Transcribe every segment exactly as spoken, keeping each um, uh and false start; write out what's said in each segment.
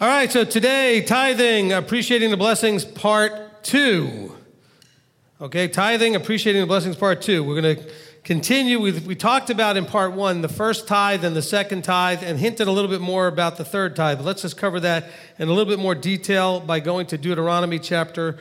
All right, so today, tithing, appreciating the blessings, part two. Okay, tithing, appreciating the blessings, part two. We're going to continue with, we talked about in part one, the first tithe and the second tithe, and hinted a little bit more about the third tithe. But let's just cover that in a little bit more detail by going to Deuteronomy chapter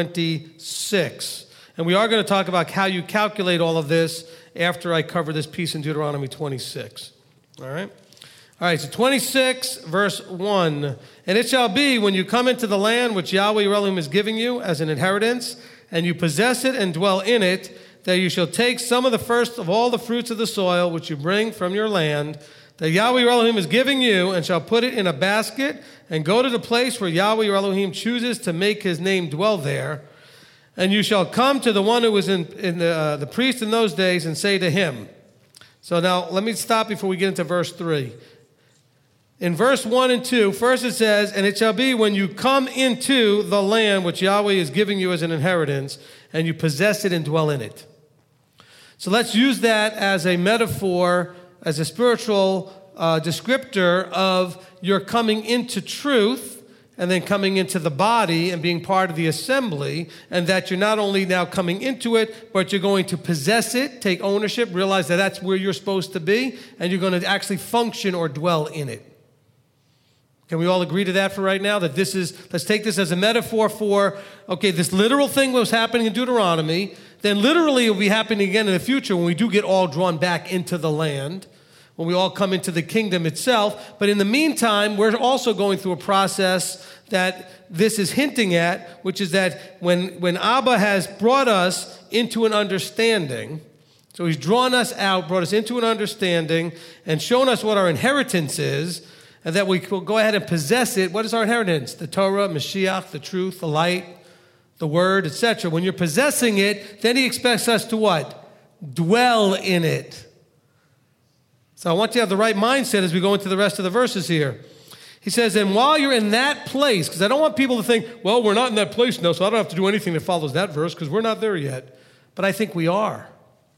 twenty-six. And we are going to talk about how you calculate all of this after I cover this piece in Deuteronomy twenty-six. All right? All right, so twenty-six, verse one. And it shall be when you come into the land which Yahweh your Elohim is giving you as an inheritance, and you possess it and dwell in it, that you shall take some of the first of all the fruits of the soil which you bring from your land, that Yahweh your Elohim is giving you, and shall put it in a basket, and go to the place where Yahweh your Elohim chooses to make his name dwell there. And you shall come to the one who was in, in the, uh, the priest in those days, and say to him. So now let me stop before we get into verse three. In verse one and two, first it says, and it shall be when you come into the land which Yahweh is giving you as an inheritance, and you possess it and dwell in it. So let's use that as a metaphor, as a spiritual uh, descriptor of your coming into truth, and then coming into the body and being part of the assembly, and that you're not only now coming into it, but you're going to possess it, take ownership, realize that that's where you're supposed to be, and you're going to actually function or dwell in it. Can we all agree to that for right now? That this is, let's take this as a metaphor for, okay, this literal thing was happening in Deuteronomy, then literally it will be happening again in the future when we do get all drawn back into the land, when we all come into the kingdom itself. But in the meantime, we're also going through a process that this is hinting at, which is that when, when Abba has brought us into an understanding, so he's drawn us out, brought us into an understanding, and shown us what our inheritance is, and that we will go ahead and possess it. What is our inheritance? The Torah, Mashiach, the truth, the light, the word, et cetera. When you're possessing it, then he expects us to what? Dwell in it. So I want you to have the right mindset as we go into the rest of the verses here. He says, and while you're in that place, because I don't want people to think, well, we're not in that place now, so I don't have to do anything that follows that verse because we're not there yet. But I think we are.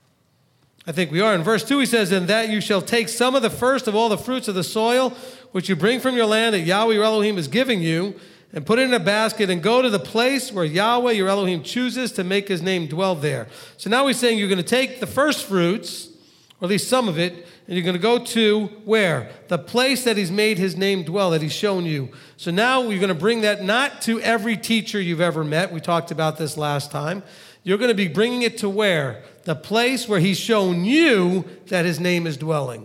I think we are. In verse two, he says, and that you shall take some of the first of all the fruits of the soil, which you bring from your land that Yahweh your Elohim is giving you, and put it in a basket, and go to the place where Yahweh your Elohim chooses to make his name dwell there. So now he's saying you're going to take the first fruits, or at least some of it, and you're going to go to where? The place that he's made his name dwell, that he's shown you. So now you're going to bring that not to every teacher you've ever met. We talked about this last time. You're going to be bringing it to where? The place where he's shown you that his name is dwelling.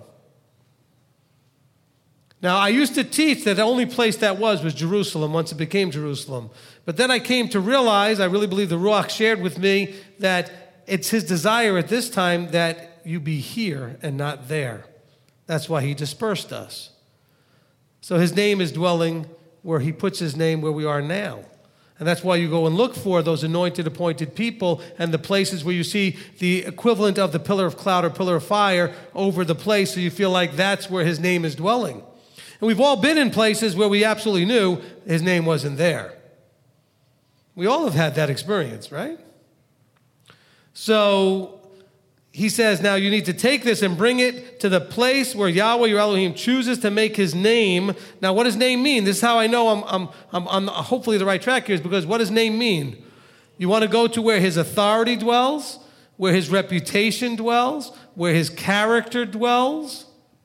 Now, I used to teach that the only place that was was Jerusalem once it became Jerusalem. But then I came to realize, I really believe the Ruach shared with me, that it's his desire at this time that you be here and not there. That's why he dispersed us. So his name is dwelling where he puts his name where we are now. And that's why you go and look for those anointed, appointed people and the places where you see the equivalent of the pillar of cloud or pillar of fire over the place, so you feel like that's where his name is dwelling. And we've all been in places where we absolutely knew his name wasn't there. We all have had that experience, right? So he says, now you need to take this and bring it to the place where Yahweh your Elohim chooses to make his name. Now, what does name mean? This is how I know I'm, I'm, I'm, I'm hopefully the right track here, is because what does name mean? You want to go to where his authority dwells, where his reputation dwells, where his character dwells.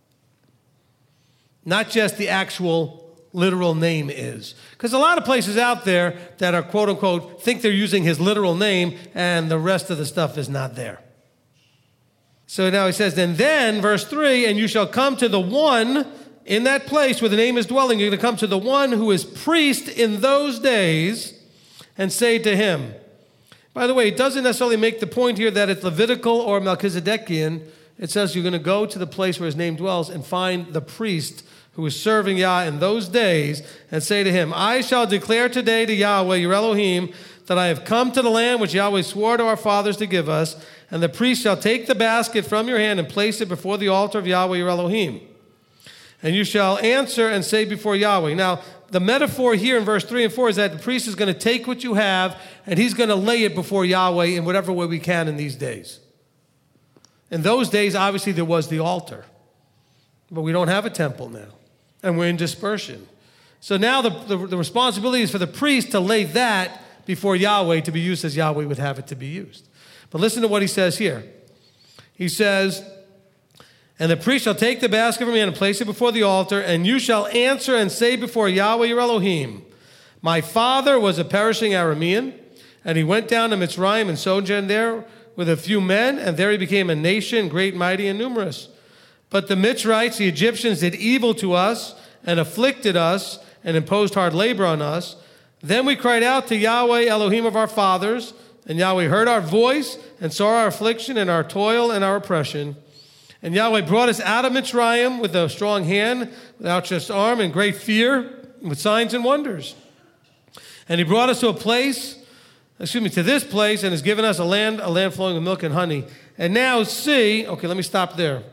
Not just the actual literal name is. Because a lot of places out there that are quote unquote think they're using his literal name and the rest of the stuff is not there. So now he says, and then, verse three, and you shall come to the one in that place where the name is dwelling. You're going to come to the one who is priest in those days and say to him. By the way, it doesn't necessarily make the point here that it's Levitical or Melchizedekian. It says you're going to go to the place where his name dwells and find the priest who is serving Yah in those days and say to him, I shall declare today to Yahweh, your Elohim, that I have come to the land which Yahweh swore to our fathers to give us, and the priest shall take the basket from your hand and place it before the altar of Yahweh, your Elohim. And you shall answer and say before Yahweh. Now, the metaphor here in verse three and four is that the priest is going to take what you have and he's going to lay it before Yahweh in whatever way we can in these days. In those days, obviously, there was the altar. But we don't have a temple now. And we're in dispersion. So now the, the, the responsibility is for the priest to lay that before Yahweh to be used as Yahweh would have it to be used. But listen to what he says here. He says, and the priest shall take the basket from your hand and place it before the altar, and you shall answer and say before Yahweh your Elohim, my father was a perishing Aramean, and he went down to Mitzrayim and sojourned there with a few men, and there he became a nation, great, mighty, and numerous. But the Mitzrites, the Egyptians, did evil to us and afflicted us and imposed hard labor on us. Then we cried out to Yahweh, Elohim of our fathers, and Yahweh heard our voice and saw our affliction and our toil and our oppression. And Yahweh brought us out of Mitzrayim with a strong hand, with outstretched arm, and great fear, with signs and wonders. And he brought us to a place, excuse me, to this place, and has given us a land, a land flowing with milk and honey. And now see, okay, let me stop there.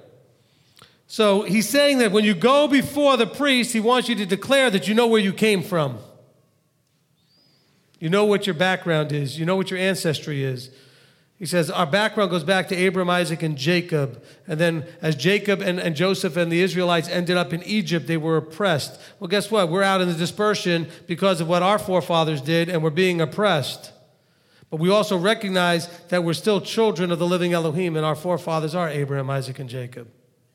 So he's saying that when you go before the priest, he wants you to declare that you know where you came from. You know what your background is. You know what your ancestry is. He says our background goes back to Abraham, Isaac, and Jacob. And then as Jacob and, and Joseph and the Israelites ended up in Egypt, they were oppressed. Well, guess what? We're out in the dispersion because of what our forefathers did, and we're being oppressed. But we also recognize that we're still children of the living Elohim, and our forefathers are Abraham, Isaac, and Jacob.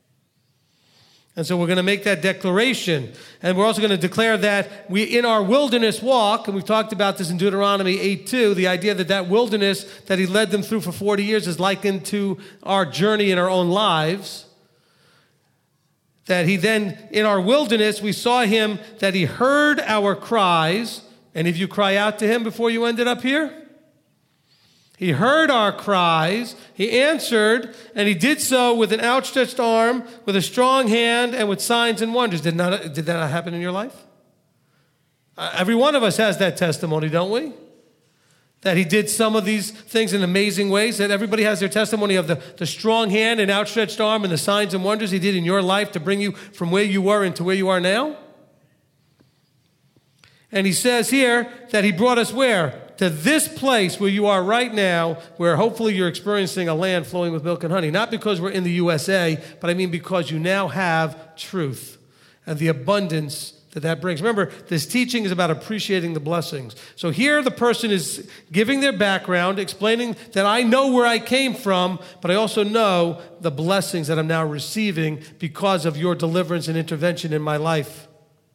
And so we're going to make that declaration. And we're also going to declare that we, in our wilderness walk, and we've talked about this in Deuteronomy eight two, the idea that that wilderness that he led them through for forty years is likened to our journey in our own lives. That he then, in our wilderness, we saw him, that he heard our cries. And if you cry out to him before you ended up here? He heard our cries, he answered, and he did so with an outstretched arm, with a strong hand, and with signs and wonders. Did, not, did that not happen in your life? Uh, every one of us has that testimony, don't we? That he did some of these things in amazing ways, that everybody has their testimony of the, the strong hand and outstretched arm and the signs and wonders he did in your life to bring you from where you were into where you are now. And he says here that he brought us where? To this place where you are right now, where hopefully you're experiencing a land flowing with milk and honey. Not because we're in the U S A, but I mean because you now have truth and the abundance that that brings. Remember, this teaching is about appreciating the blessings. So here the person is giving their background, explaining that I know where I came from, but I also know the blessings that I'm now receiving because of your deliverance and intervention in my life.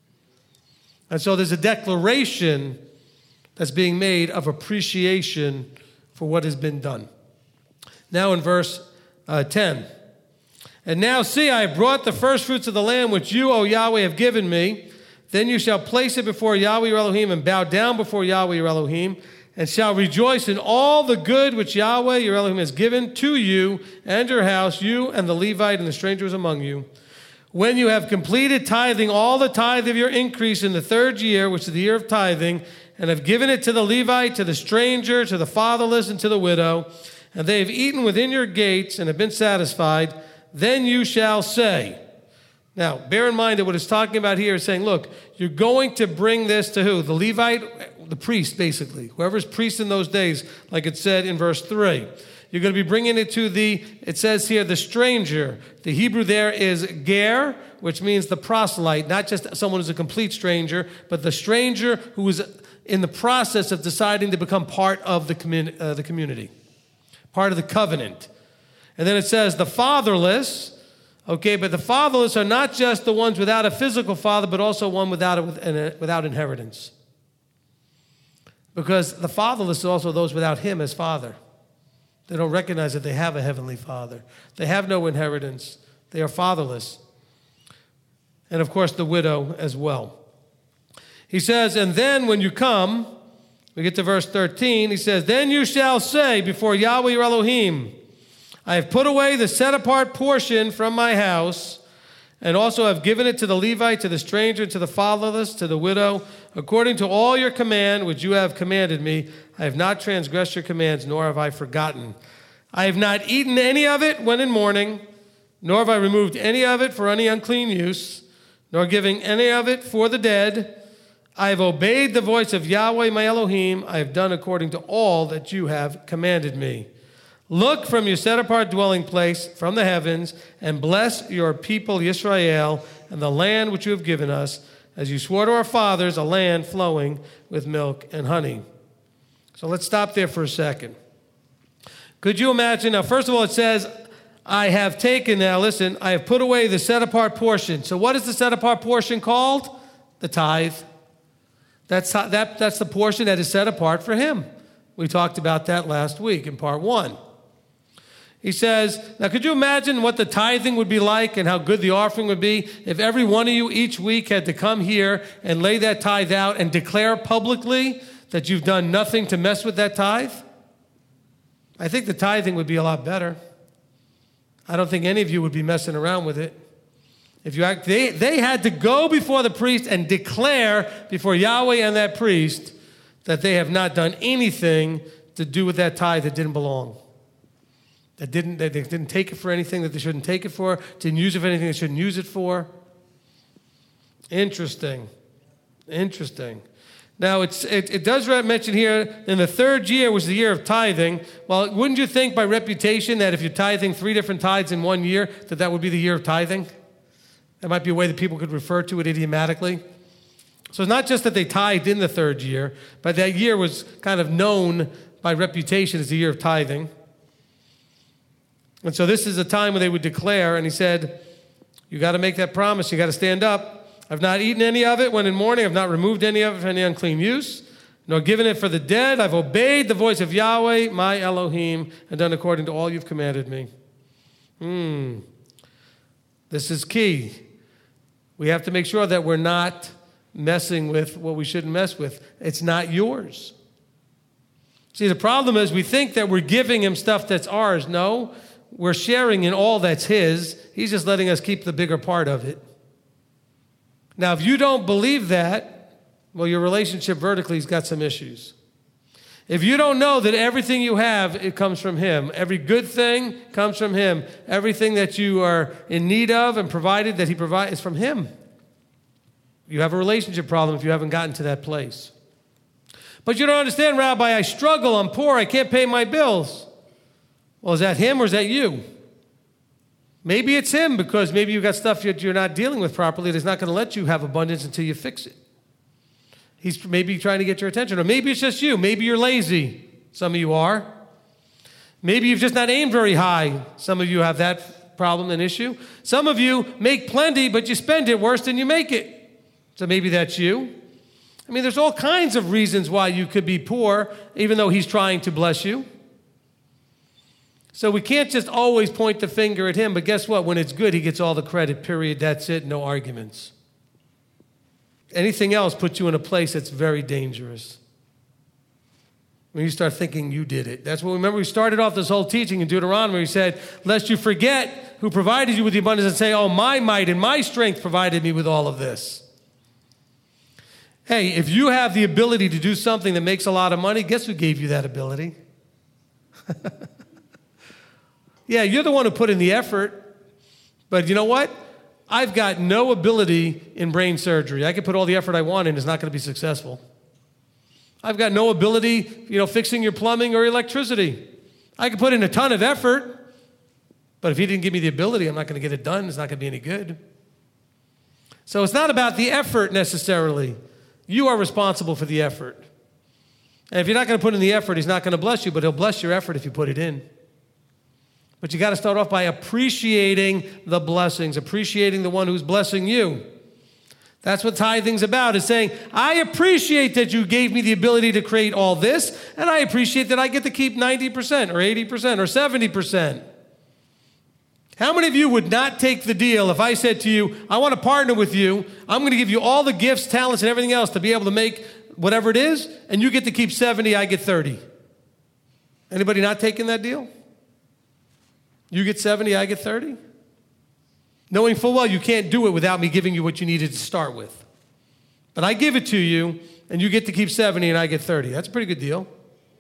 And so there's a declaration that's being made of appreciation for what has been done. Now in verse uh, ten. And now see, I have brought the first fruits of the land which you, O Yahweh, have given me. Then you shall place it before Yahweh your Elohim and bow down before Yahweh your Elohim and shall rejoice in all the good which Yahweh your Elohim has given to you and your house, you and the Levite and the strangers among you. When you have completed tithing all the tithe of your increase in the third year, which is the year of tithing, and have given it to the Levite, to the stranger, to the fatherless, and to the widow, and they have eaten within your gates and have been satisfied, then you shall say. Now, bear in mind that what it's talking about here is saying, look, you're going to bring this to who? The Levite, the priest, basically. Whoever's priest in those days, like it said in verse three. You're going to be bringing it to the, it says here, the stranger. The Hebrew there is ger, which means the proselyte, not just someone who's a complete stranger, but the stranger who is in the process of deciding to become part of the, commun- uh, the community, part of the covenant. And then it says the fatherless, okay, but the fatherless are not just the ones without a physical father, but also one without, a, without inheritance. Because the fatherless are also those without him as father. They don't recognize that they have a heavenly father. They have no inheritance. They are fatherless. And of course, the widow as well. He says, and then when you come, we get to verse thirteen, he says, then you shall say before Yahweh your Elohim, I have put away the set-apart portion from my house, and also have given it to the Levite, to the stranger, to the fatherless, to the widow, according to all your command which you have commanded me. I have not transgressed your commands, nor have I forgotten. I have not eaten any of it when in mourning, nor have I removed any of it for any unclean use, nor giving any of it for the dead. I have obeyed the voice of Yahweh my Elohim. I have done according to all that you have commanded me. Look from your set-apart dwelling place from the heavens and bless your people Yisrael and the land which you have given us, as you swore to our fathers, a land flowing with milk and honey. So let's stop there for a second. Could you imagine? Now, first of all, it says, I have taken, now listen, I have put away the set-apart portion. So what is the set-apart portion called? The tithe. That's, that, that's the portion that is set apart for him. We talked about that last week in part one. He says, now could you imagine what the tithing would be like and how good the offering would be if every one of you each week had to come here and lay that tithe out and declare publicly that you've done nothing to mess with that tithe? I think the tithing would be a lot better. I don't think any of you would be messing around with it. If you act, they, they had to go before the priest and declare before Yahweh and that priest that they have not done anything to do with that tithe that didn't belong. That didn't, that they didn't take it for anything that they shouldn't take it for, didn't use it for anything they shouldn't use it for. Interesting. Interesting. Now, it's, it, it does mention here, in the third year was the year of tithing. Well, wouldn't you think by reputation that if you're tithing three different tithes in one year, that that would be the year of tithing? That might be a way that people could refer to it idiomatically. So it's not just that they tithed in the third year, but that year was kind of known by reputation as the year of tithing. And so this is a time when they would declare, and he said, you got to make that promise. You got to stand up. I've not eaten any of it when in mourning. I've not removed any of it for any unclean use, nor given it for the dead. I've obeyed the voice of Yahweh, my Elohim, and done according to all you've commanded me. Hmm. This is key. We have to make sure that we're not messing with what we shouldn't mess with. It's not yours. See, the problem is we think that we're giving him stuff that's ours. No, we're sharing in all that's his. He's just letting us keep the bigger part of it. Now, if you don't believe that, well, your relationship vertically has got some issues. If you don't know that everything you have, it comes from him. Every good thing comes from him. Everything that you are in need of and provided that he provides is from him. You have a relationship problem if you haven't gotten to that place. But you don't understand, Rabbi, I struggle, I'm poor, I can't pay my bills. Well, is that him or is that you? Maybe it's him because maybe you've got stuff that you're not dealing with properly that's not going to let you have abundance until you fix it. He's maybe trying to get your attention. Or maybe it's just you. Maybe you're lazy. Some of you are. Maybe you've just not aimed very high. Some of you have that problem, an issue. Some of you make plenty, but you spend it worse than you make it. So maybe that's you. I mean, there's all kinds of reasons why you could be poor, even though he's trying to bless you. So we can't just always point the finger at him, but guess what? When it's good, he gets all the credit, period. That's it, no arguments. Anything else puts you in a place that's very dangerous. When you start thinking you did it. That's what, remember, we started off this whole teaching in Deuteronomy. He said, lest you forget who provided you with the abundance and say, oh, my might and my strength provided me with all of this. Hey, if you have the ability to do something that makes a lot of money, guess who gave you that ability? Yeah, you're the one who put in the effort. But you know what? I've got no ability in brain surgery. I can put all the effort I want in, it's not going to be successful. I've got no ability, you know, fixing your plumbing or electricity. I can put in a ton of effort, but if he didn't give me the ability, I'm not going to get it done. It's not going to be any good. So it's not about the effort necessarily. You are responsible for the effort. And if you're not going to put in the effort, he's not going to bless you, but he'll bless your effort if you put it in. But you got to start off by appreciating the blessings, appreciating the one who's blessing you. That's what tithing's about, is saying, I appreciate that you gave me the ability to create all this, and I appreciate that I get to keep ninety percent or eighty percent or seventy percent. How many of you would not take the deal if I said to you, I want to partner with you, I'm going to give you all the gifts, talents, and everything else to be able to make whatever it is, and you get to keep seventy, I get thirty. Anybody not taking that deal? You get seventy, I get thirty? Knowing full well you can't do it without me giving you what you needed to start with. But I give it to you, and you get to keep seventy, and I get thirty. That's a pretty good deal.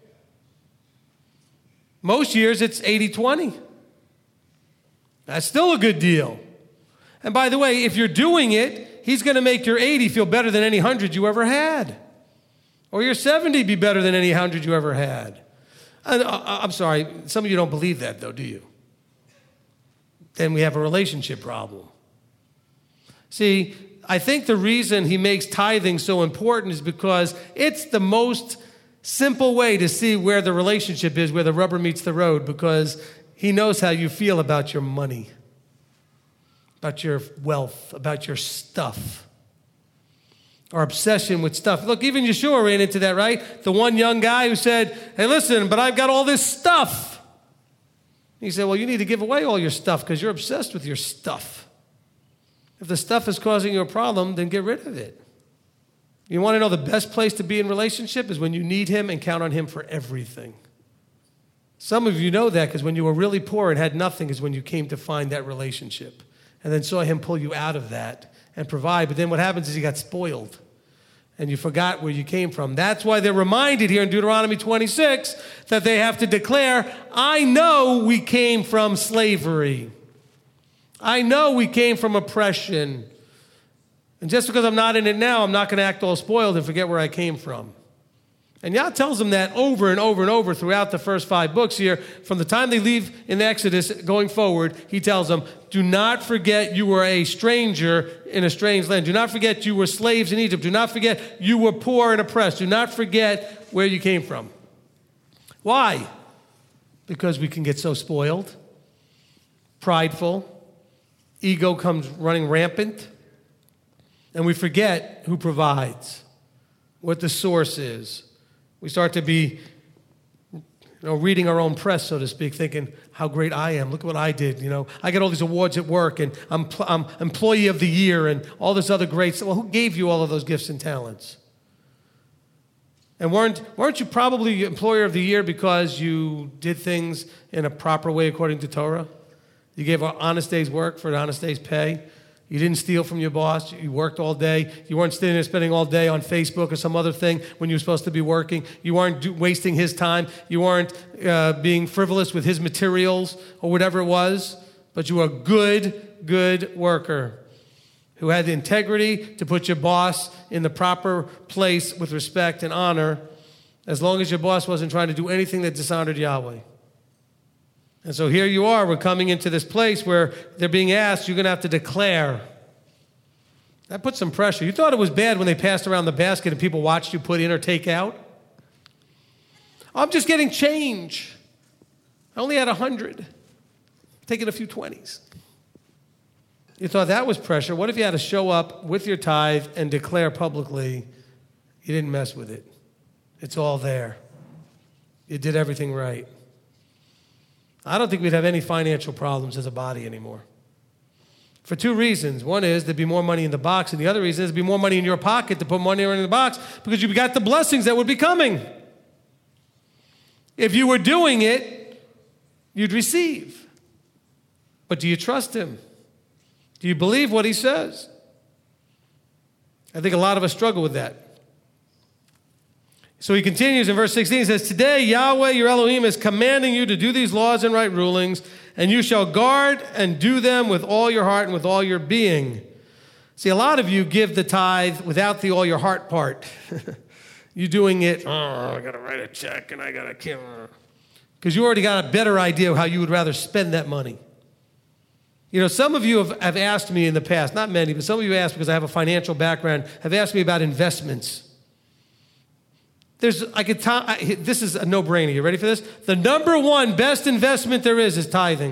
Most years, it's eighty twenty. That's still a good deal. And by the way, if you're doing it, he's going to make your eighty feel better than any one hundred you ever had. Or your seventy be better than any one hundred you ever had. And, uh, I'm sorry, some of you don't believe that, though, do you? Then we have a relationship problem. See, I think the reason he makes tithing so important is because it's the most simple way to see where the relationship is, where the rubber meets the road, because he knows how you feel about your money, about your wealth, about your stuff, our obsession with stuff. Look, even Yeshua ran into that, right? The one young guy who said, hey, listen, but I've got all this stuff. He said, well, you need to give away all your stuff because you're obsessed with your stuff. If the stuff is causing you a problem, then get rid of it. You want to know the best place to be in relationship is when you need him and count on him for everything. Some of you know that because when you were really poor and had nothing is when you came to find that relationship and then saw him pull you out of that and provide. But then what happens is you got spoiled and you forgot where you came from. That's why they're reminded here in Deuteronomy twenty-six that they have to declare, I know we came from slavery. I know we came from oppression. And just because I'm not in it now, I'm not going to act all spoiled and forget where I came from. And Yah tells them that over and over and over throughout the first five books here. From the time they leave in Exodus going forward, he tells them, do not forget you were a stranger in a strange land. Do not forget you were slaves in Egypt. Do not forget you were poor and oppressed. Do not forget where you came from. Why? Because we can get so spoiled, prideful, ego comes running rampant, and we forget who provides, what the source is. We start to be, you know, reading our own press, so to speak, thinking how great I am. Look what I did. You know, I get all these awards at work, and I'm, pl- I'm employee of the year, and all this other great stuff. Well, who gave you all of those gifts and talents? And weren't weren't you probably employer of the year because you did things in a proper way according to Torah? You gave an honest day's work for an honest day's pay. You didn't steal from your boss. You worked all day. You weren't sitting there spending all day on Facebook or some other thing when you were supposed to be working. You weren't do- wasting his time. You weren't uh, being frivolous with his materials or whatever it was. But you were a good, good worker who had the integrity to put your boss in the proper place with respect and honor, as long as your boss wasn't trying to do anything that dishonored Yahweh. And so here you are, we're coming into this place where they're being asked, you're going to have to declare. That puts some pressure. You thought it was bad when they passed around the basket and people watched you put in or take out? I'm just getting change. I only had a hundred. Taking a few twenties. You thought that was pressure. What if you had to show up with your tithe and declare publicly you didn't mess with it? It's all there. You did everything right. I don't think we'd have any financial problems as a body anymore. For two reasons. One is there'd be more money in the box, and the other reason is there'd be more money in your pocket to put money in the box because you got the blessings that would be coming. If you were doing it, you'd receive. But do you trust him? Do you believe what he says? I think a lot of us struggle with that. So he continues in verse sixteen, he says, today Yahweh your Elohim is commanding you to do these laws and right rulings, and you shall guard and do them with all your heart and with all your being. See, a lot of you give the tithe without the all your heart part. You doing it, oh, I got to write a check and I got to kill. Because you already got a better idea of how you would rather spend that money. You know, some of you have, have asked me in the past, not many, but some of you asked because I have a financial background, have asked me about investments. There's, I could tell, I, this is a no-brainer. You ready for this? The number one best investment there is is tithing.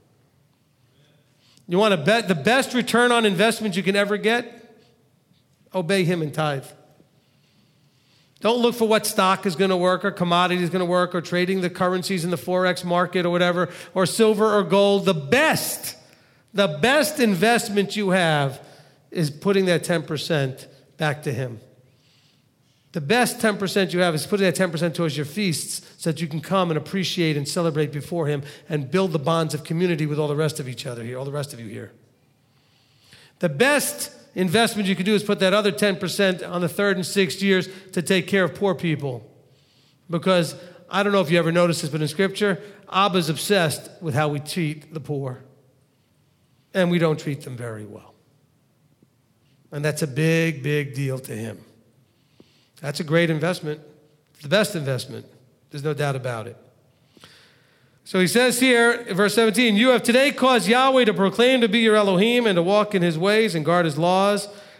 You want to bet the best return on investment you can ever get? Obey him and tithe. Don't look for what stock is going to work or commodity is going to work or trading the currencies in the Forex market or whatever, or silver or gold. The best, the best investment you have is putting that ten percent back to him. The best ten percent you have is putting that ten percent towards your feasts so that you can come and appreciate and celebrate before him and build the bonds of community with all the rest of each other here, all the rest of you here. The best investment you can do is put that other ten percent on the third and sixth years to take care of poor people. Because I don't know if you ever noticed this, but in Scripture, Abba's obsessed with how we treat the poor. And we don't treat them very well. And that's a big, big deal to him. That's a great investment. It's the best investment. There's no doubt about it. So he says here, in verse seventeen, you have today caused Yahweh to proclaim to be your Elohim and to walk in his ways and guard his laws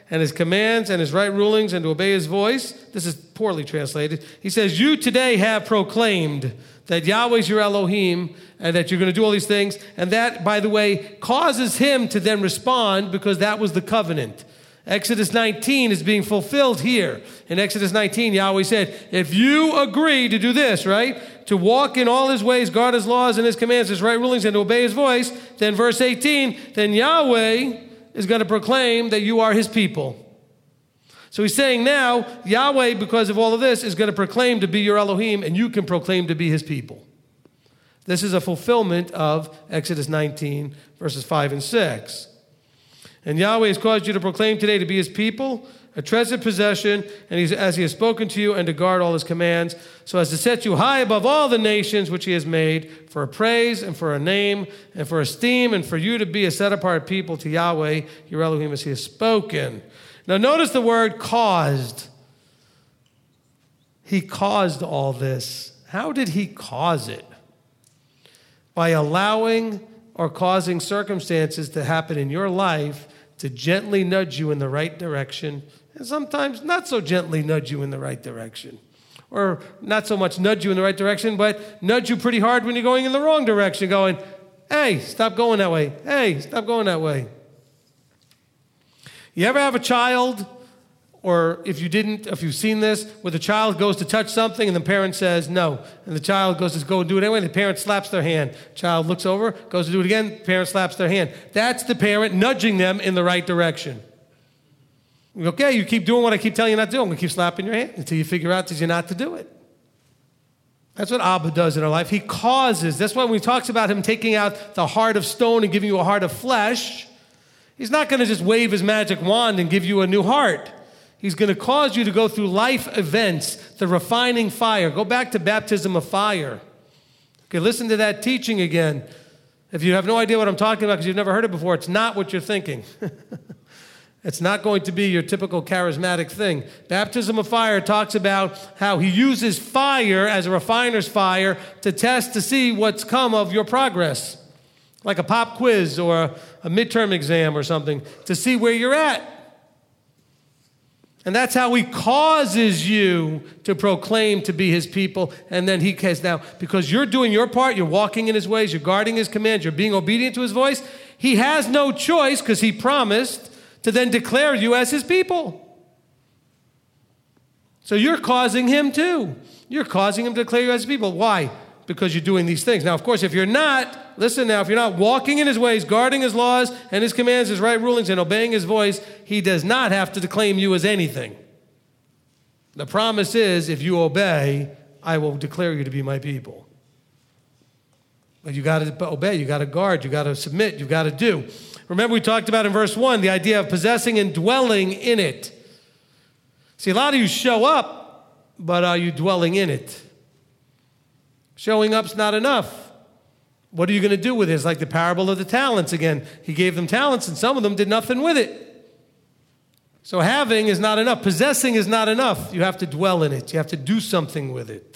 and his commands and his right rulings and to obey his voice. This is poorly translated. He says, you today have proclaimed that Yahweh is your Elohim and that you're going to do all these things. And that, by the way, causes him to then respond because that was the covenant. Exodus nineteen is being fulfilled here. In Exodus nineteen, Yahweh said, if you agree to do this, right, to walk in all his ways, guard his laws and his commands, his right rulings, and to obey his voice, then verse eighteen, then Yahweh is going to proclaim that you are his people. So he's saying now, Yahweh, because of all of this, is going to proclaim to be your Elohim, and you can proclaim to be his people. This is a fulfillment of Exodus nineteen, verses five and six. And Yahweh has caused you to proclaim today to be his people, a treasured possession, and he's, as he has spoken to you, and to guard all his commands, so as to set you high above all the nations which he has made, for a praise and for a name and for esteem, and for you to be a set-apart people to Yahweh, your Elohim, as he has spoken. Now notice the word caused. He caused all this. How did he cause it? By allowing or causing circumstances to happen in your life to gently nudge you in the right direction, and sometimes not so gently nudge you in the right direction. Or not so much nudge you in the right direction, but nudge you pretty hard when you're going in the wrong direction, going, hey, stop going that way. Hey, stop going that way. You ever have a child, or if you didn't, if you've seen this, where the child goes to touch something and the parent says no, and the child goes to go and do it anyway, and the parent slaps their hand. Child looks over, goes to do it again, parent slaps their hand. That's the parent nudging them in the right direction. Okay, you keep doing what I keep telling you not to do. I'm going to keep slapping your hand until you figure out that you're not to do it. That's what Abba does in our life. He causes. That's why when he talks about him taking out the heart of stone and giving you a heart of flesh, he's not going to just wave his magic wand and give you a new heart. He's going to cause you to go through life events, the refining fire. Go back to baptism of fire. Okay, listen to that teaching again. If you have no idea what I'm talking about because you've never heard it before, it's not what you're thinking. It's not going to be your typical charismatic thing. Baptism of fire talks about how he uses fire as a refiner's fire to test to see what's come of your progress. Like a pop quiz or a, a midterm exam or something, to see where you're at. And that's how he causes you to proclaim to be his people. And then he has now, because you're doing your part, you're walking in his ways, you're guarding his commands, you're being obedient to his voice, he has no choice, because he promised, to then declare you as his people. So you're causing him too. You're causing him to declare you as his people. Why? Because you're doing these things. Now, of course, if you're not, listen now, if you're not walking in his ways, guarding his laws and his commands, his right rulings, and obeying his voice, he does not have to claim you as anything. The promise is, if you obey, I will declare you to be my people. But you got to obey, you got to guard, you got to submit, you got to do. Remember we talked about in verse one, the idea of possessing and dwelling in it. See, a lot of you show up, but are you dwelling in it? Showing up's not enough. What are you going to do with it? It's like the parable of the talents again. He gave them talents, and some of them did nothing with it. So having is not enough. Possessing is not enough. You have to dwell in it. You have to do something with it.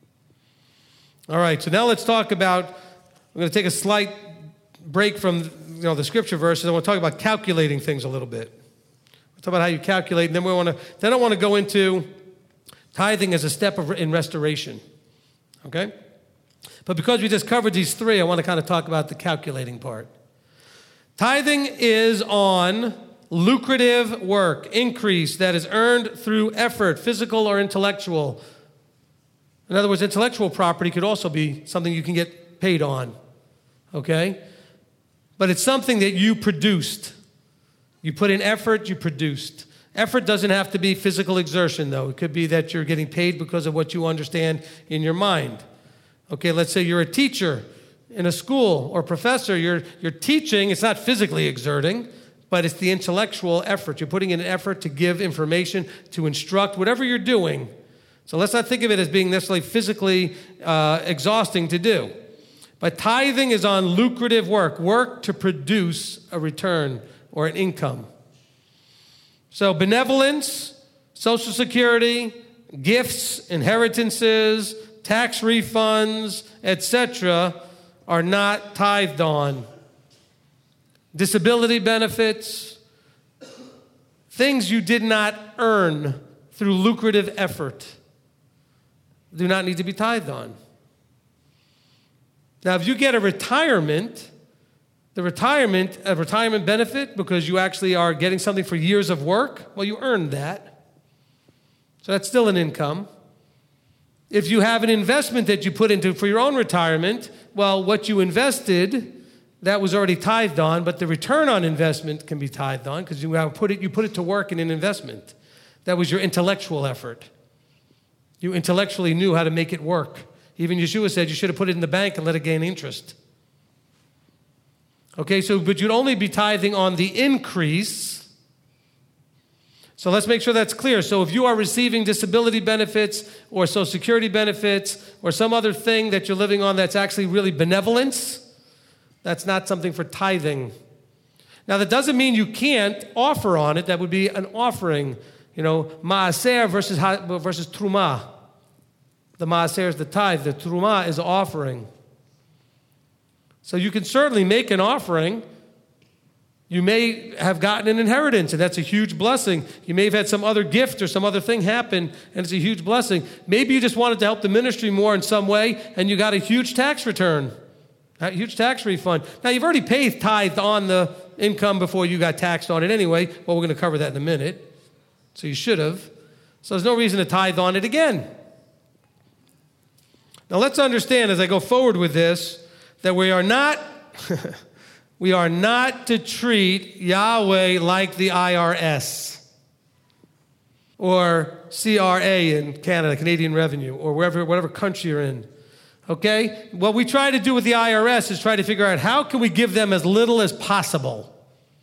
All right, so now let's talk about, I'm going to take a slight break from you know, the scripture verses. I want to talk about calculating things a little bit. We'll talk about how you calculate, and then we want to, then I want to go into tithing as a step of, in restoration. Okay? But because we just covered these three, I want to kind of talk about the calculating part. Tithing is on lucrative work, increase that is earned through effort, physical or intellectual. In other words, intellectual property could also be something you can get paid on. Okay? But it's something that you produced. You put in effort, you produced. Effort doesn't have to be physical exertion, though. It could be that you're getting paid because of what you understand in your mind. Okay, let's say you're a teacher in a school or professor. You're, you're teaching. It's not physically exerting, but it's the intellectual effort. You're putting in an effort to give information, to instruct, whatever you're doing. So let's not think of it as being necessarily physically uh, exhausting to do. But tithing is on lucrative work, work to produce a return or an income. So benevolence, Social Security, gifts, inheritances, tax refunds, et cetera, are not tithed on. Disability benefits, things you did not earn through lucrative effort do not need to be tithed on. Now, if you get a retirement, the retirement, a retirement benefit because you actually are getting something for years of work, well, you earned that. So that's still an income. If you have an investment that you put into for your own retirement, well, what you invested, that was already tithed on, but the return on investment can be tithed on because you have put it, you put it to work in an investment. That was your intellectual effort. You intellectually knew how to make it work. Even Yeshua said you should have put it in the bank and let it gain interest. Okay, so, but you'd only be tithing on the increase. So let's make sure that's clear. So if you are receiving disability benefits or Social Security benefits or some other thing that you're living on that's actually really benevolence, that's not something for tithing. Now, that doesn't mean you can't offer on it. That would be an offering. You know, maaser versus, versus truma. The maaser is the tithe. The truma is offering. So you can certainly make an offering. You may have gotten an inheritance, and that's a huge blessing. You may have had some other gift or some other thing happen, and it's a huge blessing. Maybe you just wanted to help the ministry more in some way, and you got a huge tax return, a huge tax refund. Now, you've already paid tithe on the income before you got taxed on it anyway. Well, we're going to cover that in a minute. So you should have. So there's no reason to tithe on it again. Now, let's understand as I go forward with this, that we are not we are not to treat Yahweh like the I R S or C R A in Canada, Canadian Revenue, or wherever, whatever country you're in. Okay? What we try to do with the I R S is try to figure out how can we give them as little as possible.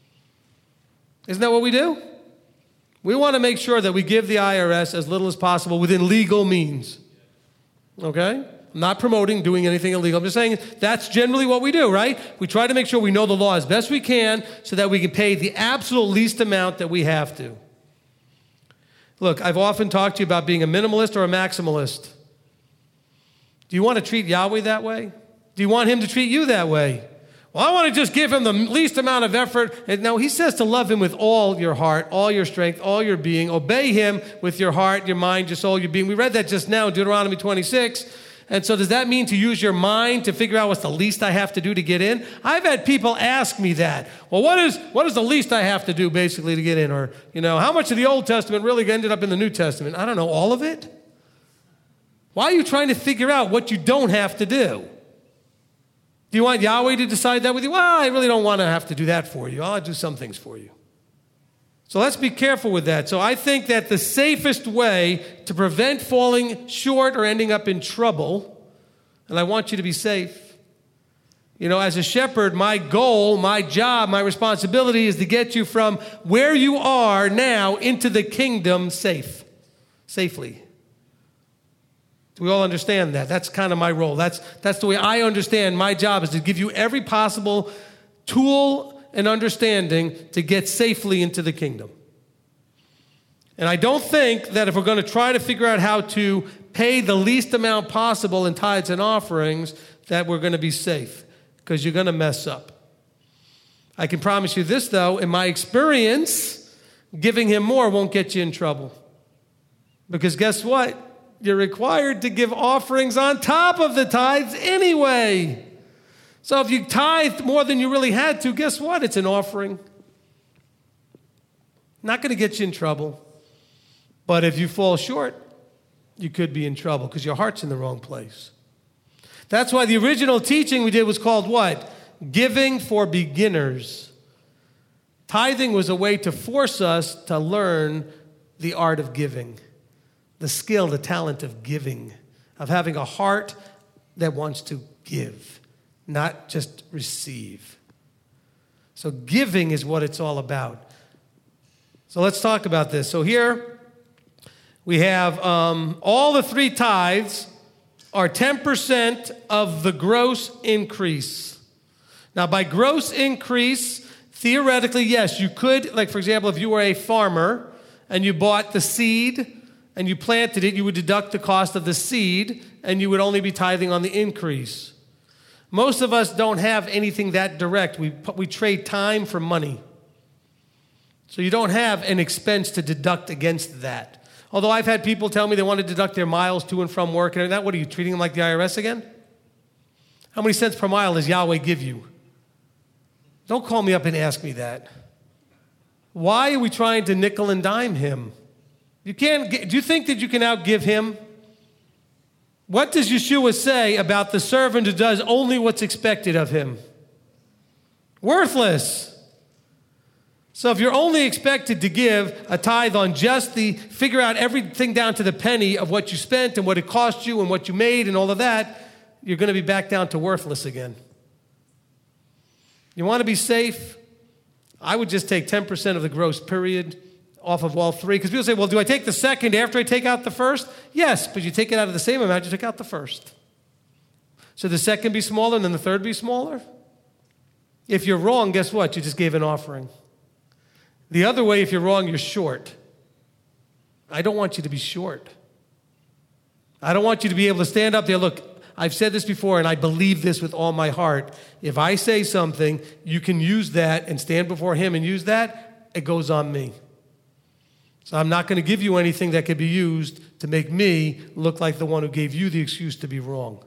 Isn't that what we do? We want to make sure that we give the I R S as little as possible within legal means. Okay? I'm not promoting doing anything illegal. I'm just saying that's generally what we do, right? We try to make sure we know the law as best we can so that we can pay the absolute least amount that we have to. Look, I've often talked to you about being a minimalist or a maximalist. Do you want to treat Yahweh that way? Do you want him to treat you that way? Well, I want to just give him the least amount of effort. And no, he says to love him with all your heart, all your strength, all your being. Obey him with your heart, your mind, your soul, your being. We read that just now in Deuteronomy twenty-six. And so does that mean to use your mind to figure out what's the least I have to do to get in? I've had people ask me that. Well, what is what is the least I have to do basically to get in? Or, you know, how much of the Old Testament really ended up in the New Testament? I don't know, all of it? Why are you trying to figure out what you don't have to do? Do you want Yahweh to decide that with you? Well, I really don't want to have to do that for you. I'll do some things for you. So let's be careful with that. So I think that the safest way to prevent falling short or ending up in trouble, and I want you to be safe. You know, as a shepherd, my goal, my job, my responsibility is to get you from where you are now into the kingdom safe, safely. Do we all understand that? That's kind of my role. That's, that's the way I understand my job is to give you every possible tool and understanding to get safely into the kingdom. And I don't think that if we're going to try to figure out how to pay the least amount possible in tithes and offerings, that we're going to be safe, because you're going to mess up. I can promise you this, though, in my experience, giving him more won't get you in trouble. Because guess what? You're required to give offerings on top of the tithes anyway. So if you tithed more than you really had to, guess what? It's an offering. Not going to get you in trouble. But if you fall short, you could be in trouble because your heart's in the wrong place. That's why the original teaching we did was called what? Giving for beginners. Tithing was a way to force us to learn the art of giving, the skill, the talent of giving, of having a heart that wants to give, not just receive. So giving is what it's all about. So let's talk about this. So here we have um, all the three tithes are ten percent of the gross increase. Now, by gross increase, theoretically, yes, you could, like, for example, if you were a farmer and you bought the seed and you planted it, you would deduct the cost of the seed and you would only be tithing on the increase. Most of us don't have anything that direct. We, we trade time for money. So you don't have an expense to deduct against that. Although I've had people tell me they want to deduct their miles to and from work and that. What are you, treating them like the I R S again? How many cents per mile does Yahweh give you? Don't call me up and ask me that. Why are we trying to nickel and dime him? You can't. Get, do you think that you can outgive him? What does Yeshua say about the servant who does only what's expected of him? Worthless. So if you're only expected to give a tithe on just the, figure out everything down to the penny of what you spent and what it cost you and what you made and all of that, you're going to be back down to worthless again. You want to be safe? I would just take ten percent of the gross, period, off of all three. Because people say, well, do I take the second after I take out the first? Yes, but you take it out of the same amount you took out the first. So the second be smaller and then the third be smaller? If you're wrong, guess what? You just gave an offering. The other way, if you're wrong, you're short. I don't want you to be short. I don't want you to be able to stand up there. Look, I've said this before, and I believe this with all my heart. If I say something, you can use that and stand before him and use that, it goes on me. So I'm not going to give you anything that could be used to make me look like the one who gave you the excuse to be wrong.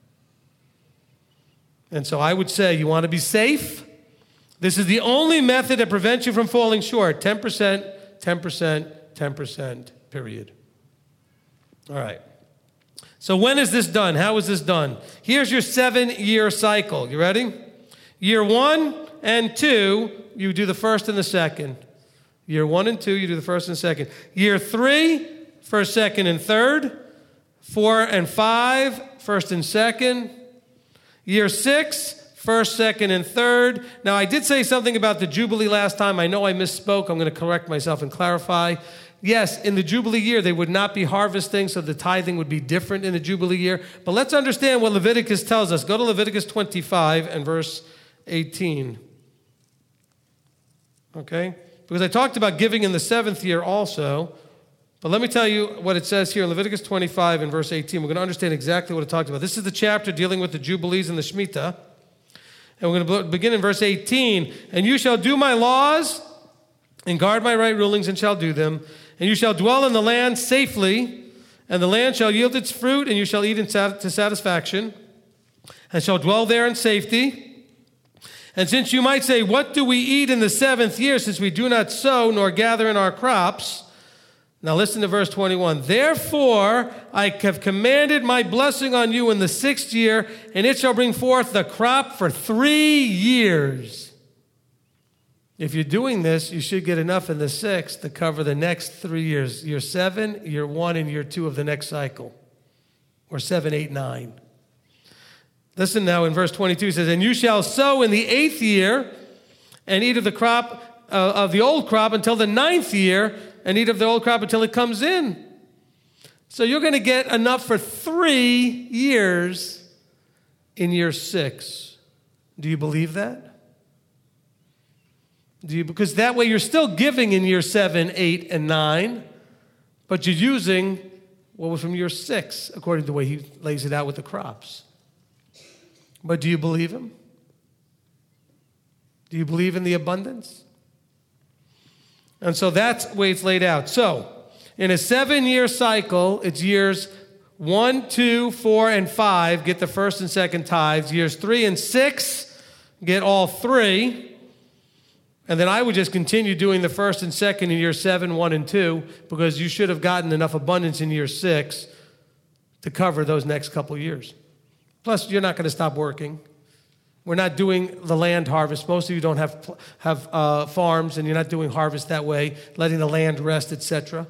And so I would say, you want to be safe? This is the only method that prevents you from falling short. ten percent, ten percent, ten percent, period. All right. So when is this done? How is this done? Here's your seven-year cycle. You ready? Year one and two, you do the first and the second. Year one and two, you do the first and second. Year three, first, second, and third. Four and five, first and second. Year six, first, second, and third. Now, I did say something about the Jubilee last time. I know I misspoke. I'm going to correct myself and clarify. Yes, in the Jubilee year, they would not be harvesting, so the tithing would be different in the Jubilee year. But let's understand what Leviticus tells us. Go to Leviticus twenty-five and verse eighteen. Okay? Because I talked about giving in the seventh year also. But let me tell you what it says here in Leviticus twenty-five and verse eighteen. We're going to understand exactly what it talked about. This is the chapter dealing with the Jubilees and the Shemitah. And we're going to begin in verse eighteen. And you shall do my laws and guard my right rulings and shall do them. And you shall dwell in the land safely, and the land shall yield its fruit, and you shall eat to satisfaction, and shall dwell there in safety. And since you might say, what do we eat in the seventh year, since we do not sow nor gather in our crops? Now listen to verse twenty-one. Therefore I have commanded my blessing on you in the sixth year, and it shall bring forth the crop for three years. If you're doing this, you should get enough in the sixth to cover the next three years. Year seven, year one, and year two of the next cycle. Or seven, eight, nine. Listen now in verse twenty-two, it says, and you shall sow in the eighth year and eat of the crop uh, of the old crop until the ninth year and eat of the old crop until it comes in. So you're going to get enough for three years in year six. Do you believe that? Do you, because that way you're still giving in year seven, eight, and nine, but you're using what was from year six, according to the way he lays it out with the crops. But do you believe him? Do you believe in the abundance? And so that's the way it's laid out. So, in a seven-year cycle, it's years one, two, four, and five get the first and second tithes. Years three and six get all three. And then I would just continue doing the first and second in year seven, one, and two, because you should have gotten enough abundance in year six to cover those next couple years. Plus, you're not going to stop working. We're not doing the land harvest. Most of you don't have have uh, farms, and you're not doing harvest that way, letting the land rest, et cetera.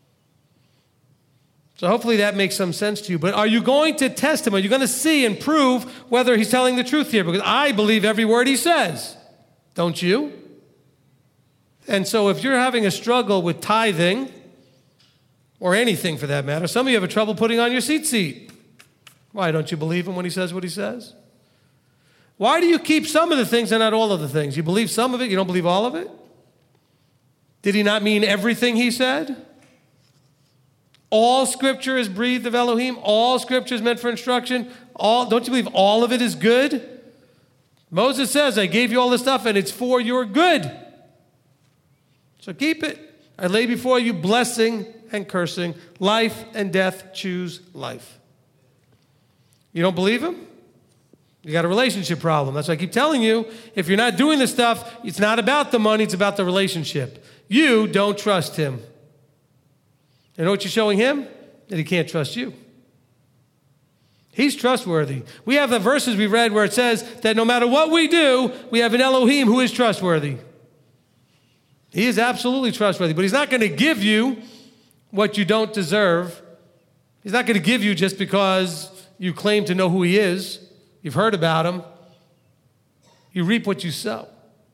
So hopefully that makes some sense to you. But are you going to test him? Are you going to see and prove whether he's telling the truth here? Because I believe every word he says. Don't you? And so if you're having a struggle with tithing, or anything for that matter, some of you have a trouble putting on your seat seat. Why, don't you believe him when he says what he says? Why do you keep some of the things and not all of the things? You believe some of it, you don't believe all of it? Did he not mean everything he said? All scripture is breathed of Elohim. All scripture is meant for instruction. All, don't you believe all of it is good? Moses says, I gave you all this stuff and it's for your good. So keep it. I lay before you blessing and cursing, life and death. Choose life. You don't believe him? You got a relationship problem. That's why I keep telling you, if you're not doing this stuff, it's not about the money, it's about the relationship. You don't trust him. You know what you're showing him? That he can't trust you. He's trustworthy. We have the verses we read where it says that no matter what we do, we have an Elohim who is trustworthy. He is absolutely trustworthy, but he's not going to give you what you don't deserve. He's not going to give you just because you claim to know who he is. You've heard about him. You reap what you sow.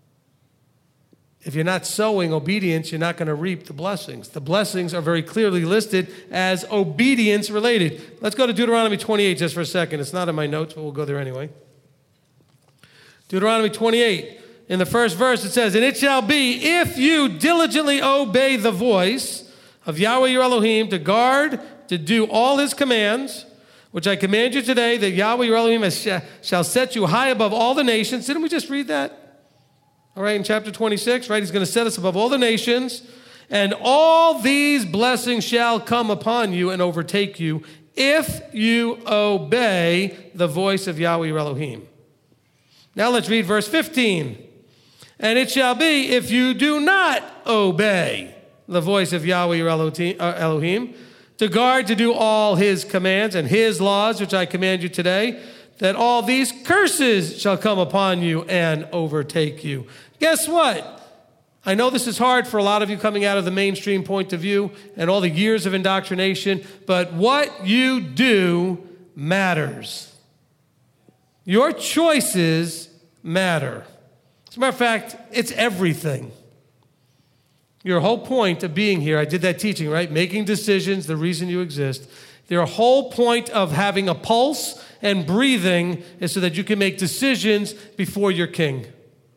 If you're not sowing obedience, you're not going to reap the blessings. The blessings are very clearly listed as obedience related. Let's go to Deuteronomy twenty-eight just for a second. It's not in my notes, but we'll go there anyway. Deuteronomy twenty-eight. In the first verse it says, "And it shall be, if you diligently obey the voice of Yahweh your Elohim, to guard, to do all his commands, which I command you today, that Yahweh your Elohim has, shall set you high above all the nations." Didn't we just read that? All right, in chapter twenty-six, right? He's going to set us above all the nations. "And all these blessings shall come upon you and overtake you if you obey the voice of Yahweh your Elohim." Now let's read verse fifteen. "And it shall be, if you do not obey the voice of Yahweh your Elohim, to guard, to do all his commands and his laws, which I command you today, that all these curses shall come upon you and overtake you." Guess what? I know this is hard for a lot of you coming out of the mainstream point of view and all the years of indoctrination, but what you do matters. Your choices matter. As a matter of fact, it's everything. Your whole point of being here, I did that teaching, right? Making decisions, the reason you exist. Their whole point of having a pulse and breathing is so that you can make decisions before your king.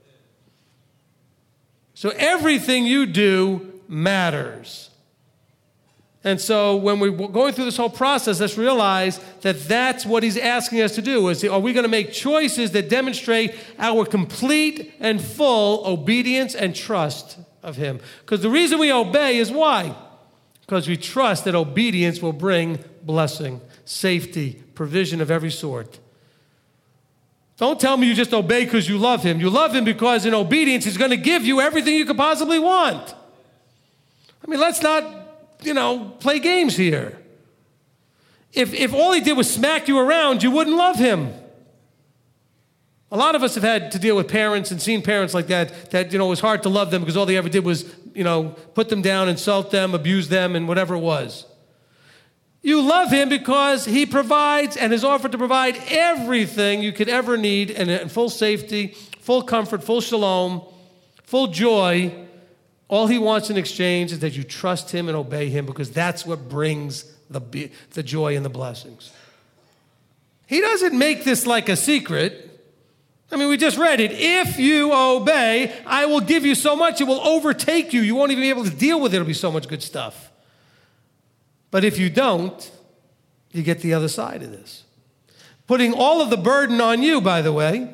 So everything you do matters. And so when we're going through this whole process, let's realize that that's what he's asking us to do. Is, are we going to make choices that demonstrate our complete and full obedience and trust of him? Because the reason we obey is why? Because we trust that obedience will bring blessing, safety, provision of every sort. Don't tell me you just obey because you love him. You love him because in obedience, he's going to give you everything you could possibly want. I mean, let's not, you know, play games here. If, if all he did was smack you around, you wouldn't love him. A lot of us have had to deal with parents and seen parents like that, that, you know, it was hard to love them because all they ever did was, you know, put them down, insult them, abuse them, and whatever it was. You love him because he provides and has offered to provide everything you could ever need and in full safety, full comfort, full shalom, full joy. All he wants in exchange is that you trust him and obey him because that's what brings the, the joy and the blessings. He doesn't make this like a secret. I mean, we just read it. If you obey, I will give you so much, it will overtake you. You won't even be able to deal with it. It'll be so much good stuff. But if you don't, you get the other side of this. Putting all of the burden on you, by the way.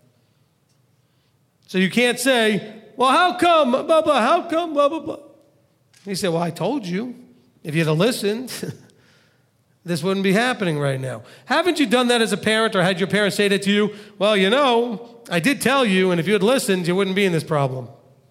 So you can't say, well, how come, blah, blah, how come, blah, blah, blah. He said, well, I told you. If you'd have listened, this wouldn't be happening right now. Haven't you done that as a parent, or had your parents say that to you? Well, you know, I did tell you, and if you had listened, you wouldn't be in this problem.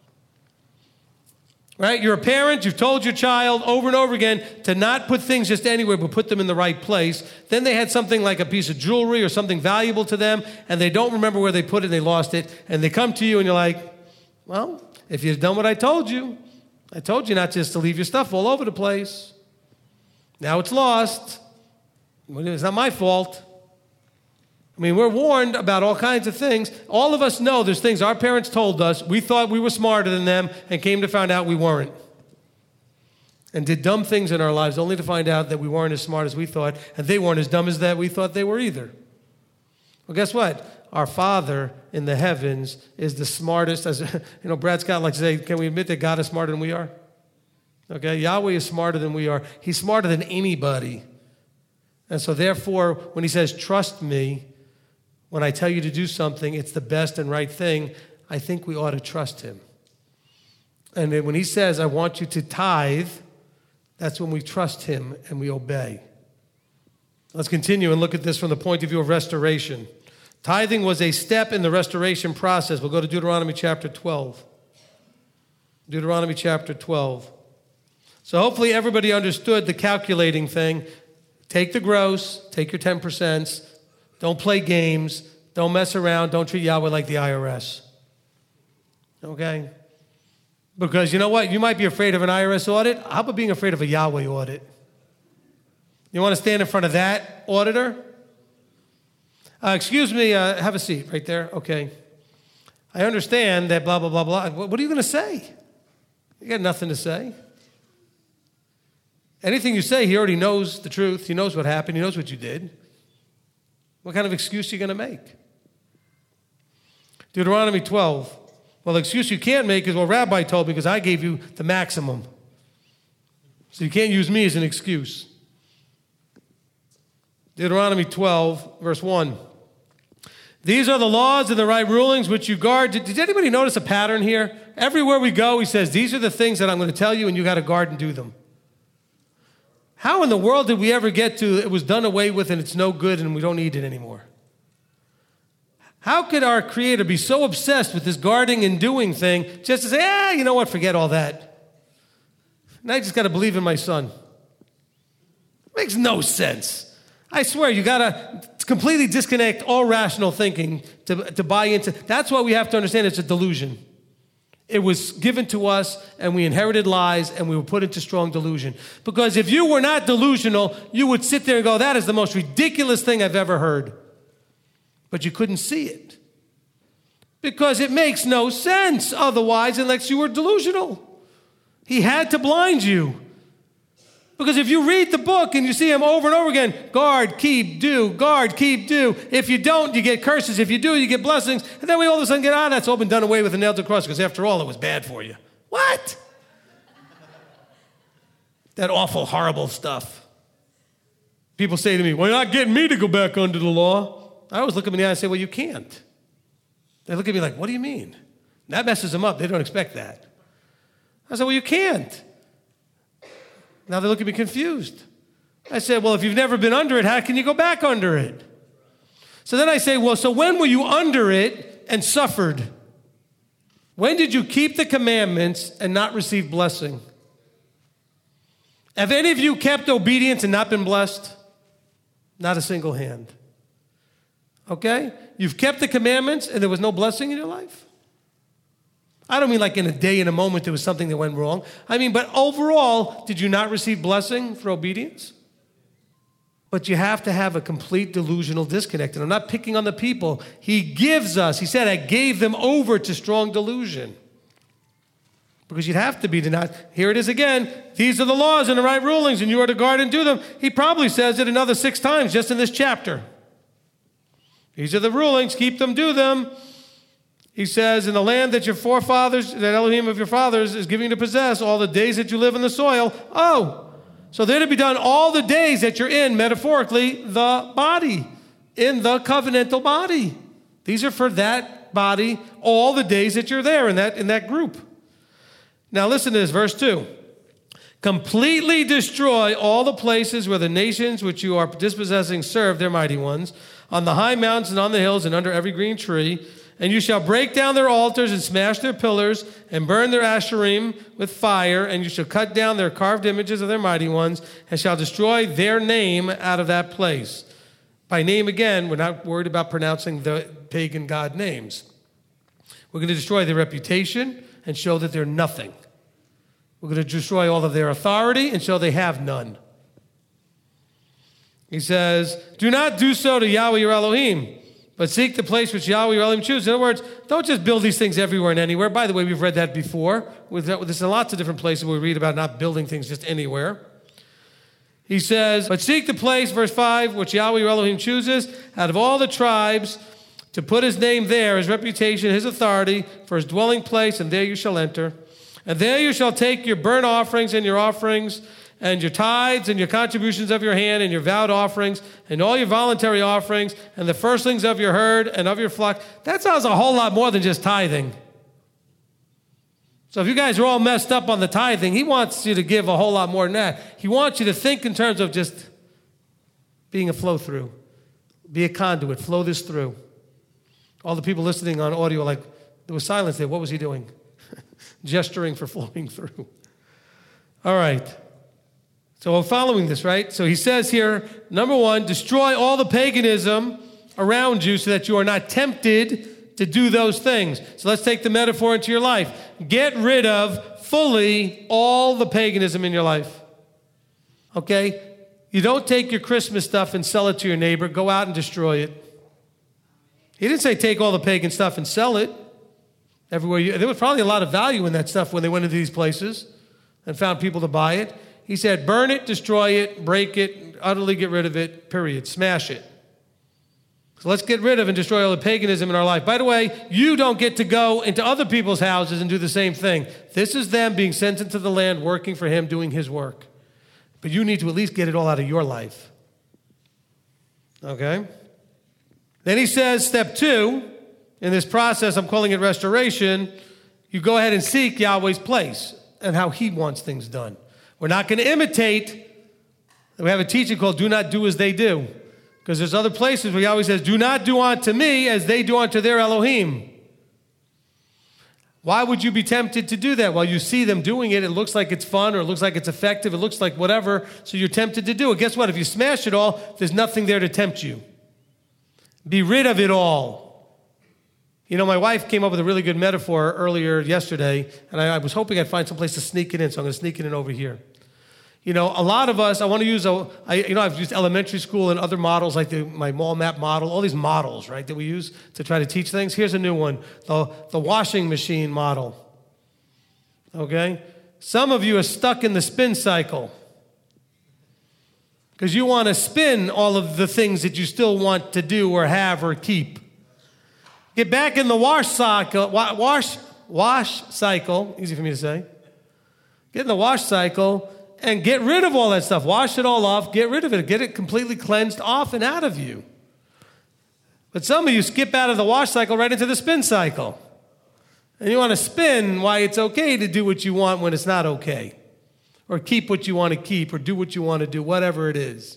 Right? You're a parent, you've told your child over and over again to not put things just anywhere, but put them in the right place. Then they had something like a piece of jewelry or something valuable to them, and they don't remember where they put it, and they lost it, and they come to you, and you're like, well, if you'd done what I told you, I told you not just to leave your stuff all over the place. Now it's lost. It's not my fault. I mean, we're warned about all kinds of things. All of us know there's things our parents told us. We thought we were smarter than them and came to find out we weren't. And did dumb things in our lives only to find out that we weren't as smart as we thought, and they weren't as dumb as that we thought they were either. Well, guess what? Our Father in the heavens is the smartest. As you know, Brad Scott likes to say, can we admit that God is smarter than we are? Okay, Yahweh is smarter than we are. He's smarter than anybody. And so therefore, when he says, trust me, when I tell you to do something, it's the best and right thing, I think we ought to trust him. And then when he says, I want you to tithe, that's when we trust him and we obey. Let's continue and look at this from the point of view of restoration. Tithing was a step in the restoration process. We'll go to Deuteronomy chapter twelve. Deuteronomy chapter twelve. So hopefully everybody understood the calculating thing. Take the gross, take your ten percent. Don't play games. Don't mess around. Don't treat Yahweh like the I R S. Okay? Because you know what? You might be afraid of an I R S audit. How about being afraid of a Yahweh audit? You want to stand in front of that auditor? Uh, excuse me, uh, have a seat right there. Okay. I understand that blah, blah, blah, blah. What are you going to say? You got nothing to say. Anything you say, he already knows the truth. He knows what happened. He knows what you did. What kind of excuse are you going to make? Deuteronomy twelve. Well, the excuse you can't make is, well, Rabbi told me because I gave you the maximum. So you can't use me as an excuse. Deuteronomy twelve, verse one. These are the laws and the right rulings which you guard. Did, did anybody notice a pattern here? Everywhere we go, he says, these are the things that I'm going to tell you and you got to guard and do them. How in the world did we ever get to it was done away with and it's no good and we don't need it anymore? How could our Creator be so obsessed with this guarding and doing thing just to say, ah, you know what, forget all that. Now I just got to believe in my son. Makes no sense. I swear, you got to completely disconnect all rational thinking to, to buy into. That's what we have to understand. It's a delusion. It was given to us, and we inherited lies, and we were put into strong delusion. Because if you were not delusional, you would sit there and go, that is the most ridiculous thing I've ever heard. But you couldn't see it. Because it makes no sense otherwise unless you were delusional. He had to blind you. Because if you read the book and you see him over and over again, guard, keep, do, guard, keep, do. If you don't, you get curses. If you do, you get blessings. And then we all of a sudden get, ah, that's all been done away with and nailed to the cross because after all, it was bad for you. What? That awful, horrible stuff. People say to me, well, you're not getting me to go back under the law. I always look them in the eye and say, well, you can't. They look at me like, what do you mean? That messes them up. They don't expect that. I said, well, you can't. Now they look at me confused. I said, well, if you've never been under it, how can you go back under it? So then I say, well, so when were you under it and suffered? When did you keep the commandments and not receive blessing? Have any of you kept obedience and not been blessed? Not a single hand. Okay? You've kept the commandments and there was no blessing in your life? I don't mean like in a day, in a moment, there was something that went wrong. I mean, but overall, did you not receive blessing for obedience? But you have to have a complete delusional disconnect. And I'm not picking on the people. He gives us, he said, I gave them over to strong delusion. Because you'd have to be to not, here it is again, these are the laws and the right rulings, and you are to guard and do them. He probably says it another six times just in this chapter. These are the rulings, keep them, do them. He says, in the land that your forefathers, that Elohim of your fathers is giving you to possess, all the days that you live in the soil. Oh, so they're to be done all the days that you're in, metaphorically, the body, in the covenantal body. These are for that body, all the days that you're there in that, in that group. Now listen to this, verse two. Completely destroy all the places where the nations which you are dispossessing serve their mighty ones, on the high mountains and on the hills and under every green tree. And you shall break down their altars and smash their pillars and burn their asherim with fire. And you shall cut down their carved images of their mighty ones and shall destroy their name out of that place. By name again, we're not worried about pronouncing the pagan god names. We're going to destroy their reputation and show that they're nothing. We're going to destroy all of their authority and show they have none. He says, do not do so to Yahweh your Elohim, but seek the place which Yahweh your Elohim chooses. In other words, don't just build these things everywhere and anywhere. By the way, we've read that before. There's lots of different places where we read about not building things just anywhere. He says, but seek the place, verse five, which Yahweh your Elohim chooses out of all the tribes to put his name there, his reputation, his authority, for his dwelling place, and there you shall enter. And there you shall take your burnt offerings and your offerings and your tithes and your contributions of your hand and your vowed offerings and all your voluntary offerings and the firstlings of your herd and of your flock. That sounds a whole lot more than just tithing. So if you guys are all messed up on the tithing, he wants you to give a whole lot more than that. He wants you to think in terms of just being a flow through. Be a conduit. Flow this through. All the people listening on audio are like, there was silence there. What was he doing? Gesturing for flowing through. All right. So we're following this, right? So he says here, number one, destroy all the paganism around you so that you are not tempted to do those things. So let's take the metaphor into your life. Get rid of fully all the paganism in your life. Okay? You don't take your Christmas stuff and sell it to your neighbor. Go out and destroy it. He didn't say take all the pagan stuff and sell it. Everywhere you, there was probably a lot of value in that stuff when they went into these places and found people to buy it. He said, burn it, destroy it, break it, utterly get rid of it, period. Smash it. So let's get rid of and destroy all the paganism in our life. By the way, you don't get to go into other people's houses and do the same thing. This is them being sent into the land, working for him, doing his work. But you need to at least get it all out of your life. Okay? Then he says, step two, in this process, I'm calling it restoration, you go ahead and seek Yahweh's place and how he wants things done. We're not going to imitate. We have a teaching called do not do as they do. Because there's other places where Yahweh says, do not do unto me as they do unto their Elohim. Why would you be tempted to do that? Well, you see them doing it. It looks like it's fun or it looks like it's effective. It looks like whatever. So you're tempted to do it. Guess what? If you smash it all, there's nothing there to tempt you. Be rid of it all. You know, my wife came up with a really good metaphor earlier yesterday, and I, I was hoping I'd find some place to sneak it in, so I'm going to sneak it in over here. You know, a lot of us, I want to use, a, I, you know, I've used elementary school and other models like the, my mall map model, all these models, right, that we use to try to teach things. Here's a new one, the, the washing machine model, okay? Some of you are stuck in the spin cycle because you want to spin all of the things that you still want to do or have or keep. Get back in the wash cycle, wash, wash cycle, easy for me to say. Get in the wash cycle and get rid of all that stuff. Wash it all off. Get rid of it. Get it completely cleansed off and out of you. But some of you skip out of the wash cycle right into the spin cycle. And you want to spin why it's okay to do what you want when it's not okay. Or keep what you want to keep or do what you want to do, whatever it is.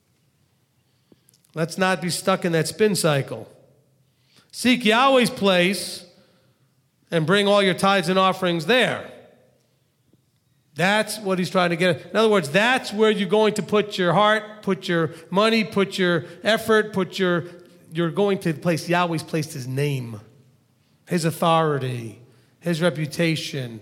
Let's not be stuck in that spin cycle. Seek Yahweh's place and bring all your tithes and offerings there. That's what he's trying to get. In other words, that's where you're going to put your heart, put your money, put your effort, put your, you're going to place, Yahweh's placed his name, his authority, his reputation.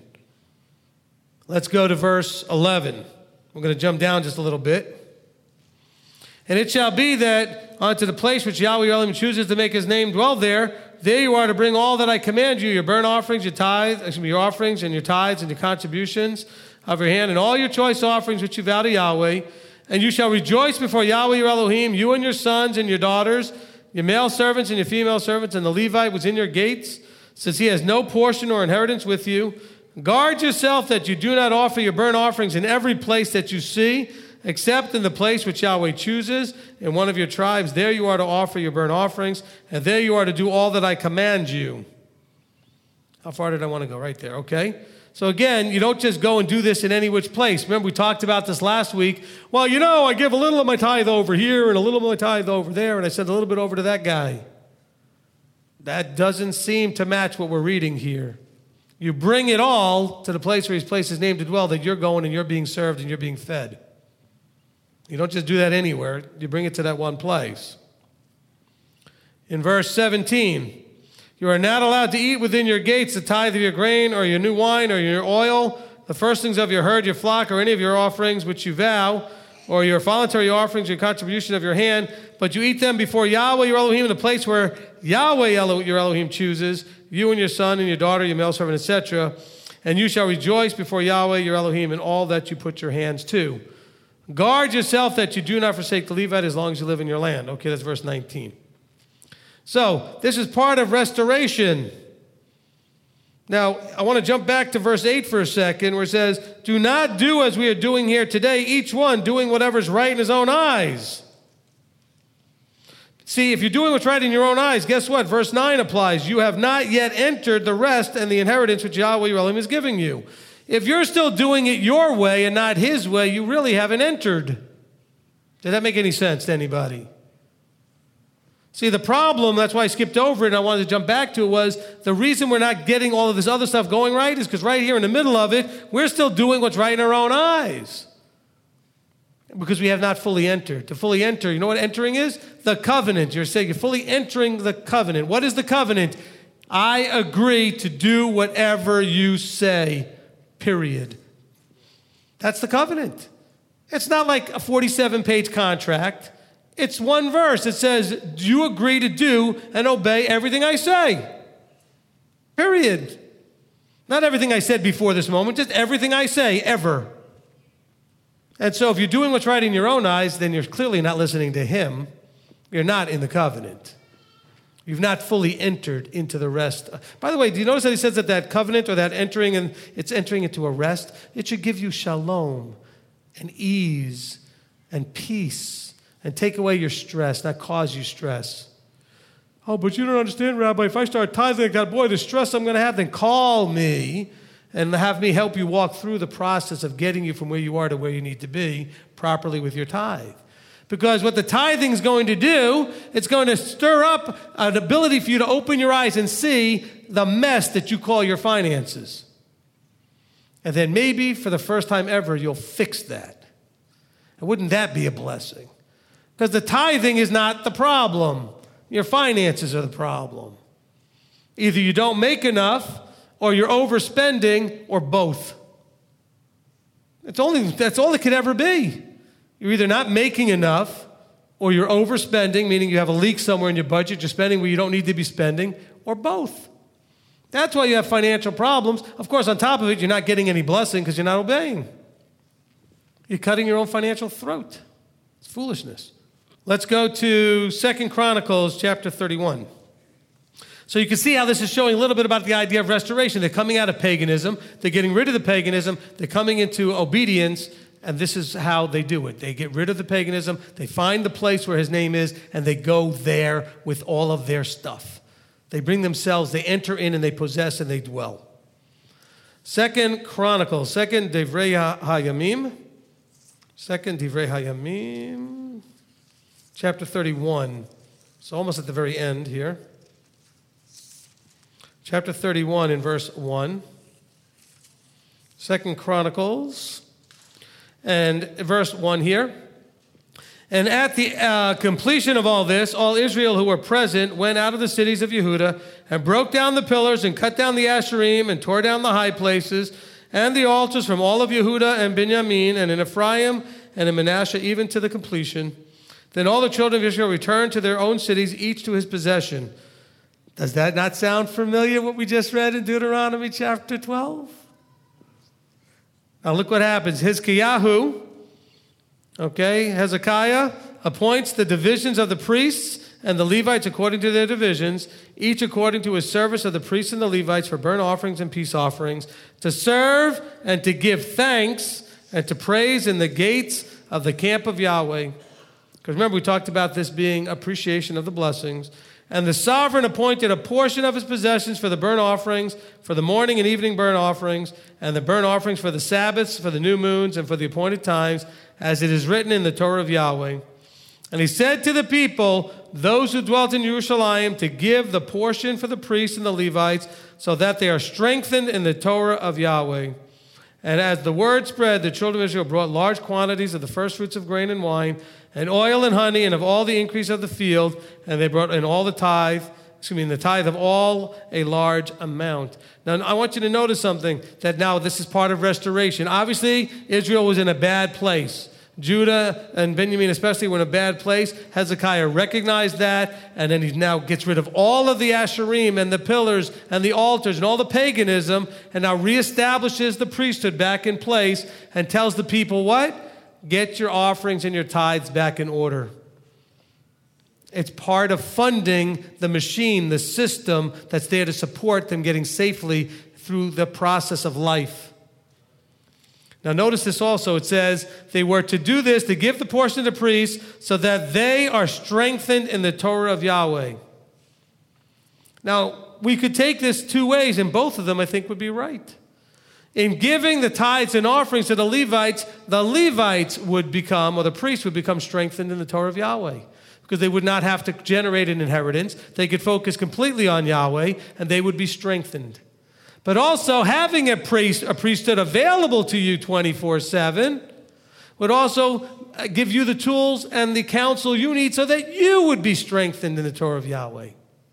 Let's go to verse eleven. We're going to jump down just a little bit. And it shall be that unto the place which Yahweh your Elohim chooses to make his name dwell there, there you are to bring all that I command you, your burnt offerings, your tithes, excuse me, your offerings and your tithes and your contributions of your hand, and all your choice offerings which you vow to Yahweh. And you shall rejoice before Yahweh your Elohim, you and your sons and your daughters, your male servants and your female servants, and the Levite was in your gates, since he has no portion or inheritance with you. Guard yourself that you do not offer your burnt offerings in every place that you see, except in the place which Yahweh chooses, in one of your tribes. There you are to offer your burnt offerings, and there you are to do all that I command you. How far did I want to go? Right there, okay? So again, you don't just go and do this in any which place. Remember, we talked about this last week. Well, you know, I give a little of my tithe over here and a little of my tithe over there, and I send a little bit over to that guy. That doesn't seem to match what we're reading here. You bring it all to the place where he's placed his name to dwell, that you're going and you're being served and you're being fed. You don't just do that anywhere. You bring it to that one place. In verse seventeen, you are not allowed to eat within your gates the tithe of your grain or your new wine or your oil, the firstlings of your herd, your flock, or any of your offerings which you vow, or your voluntary offerings, your contribution of your hand, but you eat them before Yahweh your Elohim in a place where Yahweh your Elohim chooses, you and your son and your daughter, your male servant, et cetera. And you shall rejoice before Yahweh your Elohim in all that you put your hands to. Guard yourself that you do not forsake the Levite as long as you live in your land. Okay, that's verse nineteen. So, this is part of restoration. Now, I want to jump back to verse eight for a second, where it says, do not do as we are doing here today, each one doing whatever is right in his own eyes. See, if you're doing what's right in your own eyes, guess what? Verse nine applies. You have not yet entered the rest and the inheritance which Yahweh your Elohim is giving you. If you're still doing it your way and not his way, you really haven't entered. Did that make any sense to anybody? See, the problem, that's why I skipped over it and I wanted to jump back to it, was the reason we're not getting all of this other stuff going right is because right here in the middle of it, we're still doing what's right in our own eyes. Because we have not fully entered. To fully enter, you know what entering is? The covenant. You're saying you're fully entering the covenant. What is the covenant? I agree to do whatever you say, period. That's the covenant. It's not like a forty-seven page contract. It's one verse. It says, do you agree to do and obey everything I say? Period. Not everything I said before this moment, just everything I say, ever. And so if you're doing what's right in your own eyes, then you're clearly not listening to him. You're not in the covenant. You've not fully entered into the rest. By the way, do you notice that he says that that covenant or that entering, and it's entering into a rest? It should give you shalom and ease and peace and take away your stress, not cause you stress. Oh, but you don't understand, Rabbi. If I start tithing like that, boy, the stress I'm going to have, then call me and have me help you walk through the process of getting you from where you are to where you need to be properly with your tithe. Because what the tithing is going to do, it's going to stir up an ability for you to open your eyes and see the mess that you call your finances. And then maybe for the first time ever, you'll fix that. And wouldn't that be a blessing? Because the tithing is not the problem. Your finances are the problem. Either you don't make enough, or you're overspending, or both. It's only, that's all it could ever be. You're either not making enough, or you're overspending, meaning you have a leak somewhere in your budget, you're spending where you don't need to be spending, or both. That's why you have financial problems. Of course, on top of it, you're not getting any blessing because you're not obeying. You're cutting your own financial throat. It's foolishness. Let's go to Second Chronicles chapter thirty-one. So you can see how this is showing a little bit about the idea of restoration. They're coming out of paganism. They're getting rid of the paganism. They're coming into obedience. And this is how they do it. They get rid of the paganism. They find the place where his name is. And they go there with all of their stuff. They bring themselves. They enter in and they possess and they dwell. Second Chronicles. Second Divrei Hayamim. Second Divrei Hayamim. Chapter thirty-one. It's almost at the very end here. Chapter thirty-one in verse one. Second Chronicles. And verse one here. And at the uh, completion of all this, all Israel who were present went out of the cities of Yehuda and broke down the pillars and cut down the Asherim and tore down the high places and the altars from all of Yehuda and Benjamin and in Ephraim and in Manasseh, even to the completion. Then all the children of Israel returned to their own cities, each to his possession. Does that not sound familiar, what we just read in Deuteronomy chapter twelve? Now look what happens. Hizkiyahu, okay, Hezekiah appoints the divisions of the priests and the Levites according to their divisions, each according to his service of the priests and the Levites for burnt offerings and peace offerings, to serve and to give thanks and to praise in the gates of the camp of Yahweh. Because remember, we talked about this being appreciation of the blessings. And the sovereign appointed a portion of his possessions for the burnt offerings, for the morning and evening burnt offerings, and the burnt offerings for the Sabbaths, for the new moons, and for the appointed times, as it is written in the Torah of Yahweh. And he said to the people, those who dwelt in Jerusalem, to give the portion for the priests and the Levites, so that they are strengthened in the Torah of Yahweh. And as the word spread, the children of Israel brought large quantities of the first fruits of grain and wine, and oil and honey, and of all the increase of the field, and they brought in all the tithe, excuse me, in the tithe of all a large amount. Now, I want you to notice something, that now this is part of restoration. Obviously, Israel was in a bad place. Judah and Benjamin especially were in a bad place. Hezekiah recognized that, and then he now gets rid of all of the Asherim and the pillars and the altars and all the paganism, and now reestablishes the priesthood back in place and tells the people what? Get your offerings and your tithes back in order. It's part of funding the machine, the system that's there to support them getting safely through the process of life. Now notice this also. It says they were to do this, to give the portion to the priests, so that they are strengthened in the Torah of Yahweh. Now, we could take this two ways, and both of them I think would be right. In giving the tithes and offerings to the Levites, the Levites would become, or the priests would become strengthened in the Torah of Yahweh, because they would not have to generate an inheritance. They could focus completely on Yahweh, and they would be strengthened. But also, having a priest, a priesthood available to you twenty-four seven would also give you the tools and the counsel you need so that you would be strengthened in the Torah of Yahweh.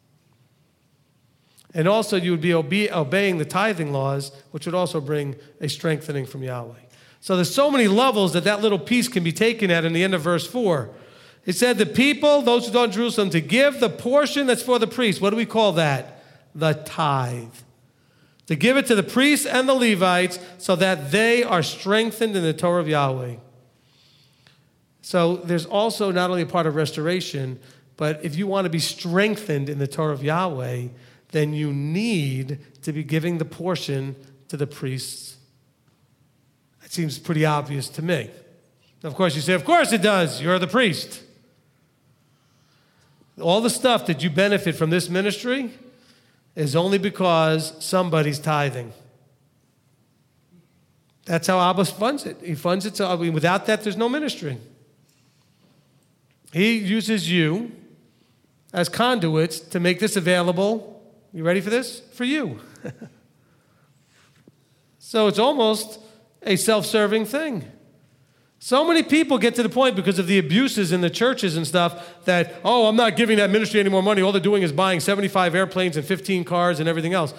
And also, you would be obe- obeying the tithing laws, which would also bring a strengthening from Yahweh. So there's so many levels that that little piece can be taken at in the end of verse four. It said, the people, those who dwell in Jerusalem, to give the portion that's for the priest. What do we call that? The tithe. To give it to the priests and the Levites so that they are strengthened in the Torah of Yahweh. So there's also not only a part of restoration, but if you want to be strengthened in the Torah of Yahweh, then you need to be giving the portion to the priests. That seems pretty obvious to me. Of course, you say, of course it does. You're the priest. All the stuff that you benefit from this ministry is only because somebody's tithing. That's how Abba funds it. He funds it. So, I mean, without that, there's no ministry. He uses you as conduits to make this available. You ready for this? For you. So it's almost a self-serving thing. So many people get to the point because of the abuses in the churches and stuff that, oh, I'm not giving that ministry any more money. All they're doing is buying seventy-five airplanes and fifteen cars and everything else.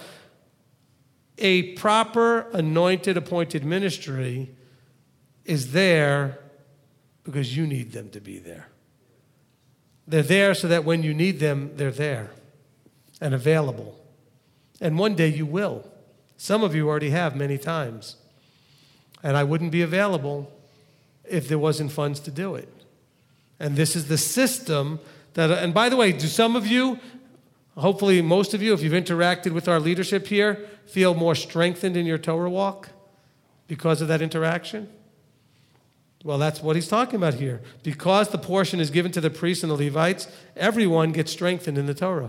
A proper, anointed, appointed ministry is there because you need them to be there. They're there so that when you need them, they're there and available. And one day you will. Some of you already have many times. And I wouldn't be available if there wasn't funds to do it. And this is the system that, and by the way, do some of you, hopefully most of you, if you've interacted with our leadership here, feel more strengthened in your Torah walk because of that interaction? Well, that's what he's talking about here. Because the portion is given to the priests and the Levites, everyone gets strengthened in the Torah.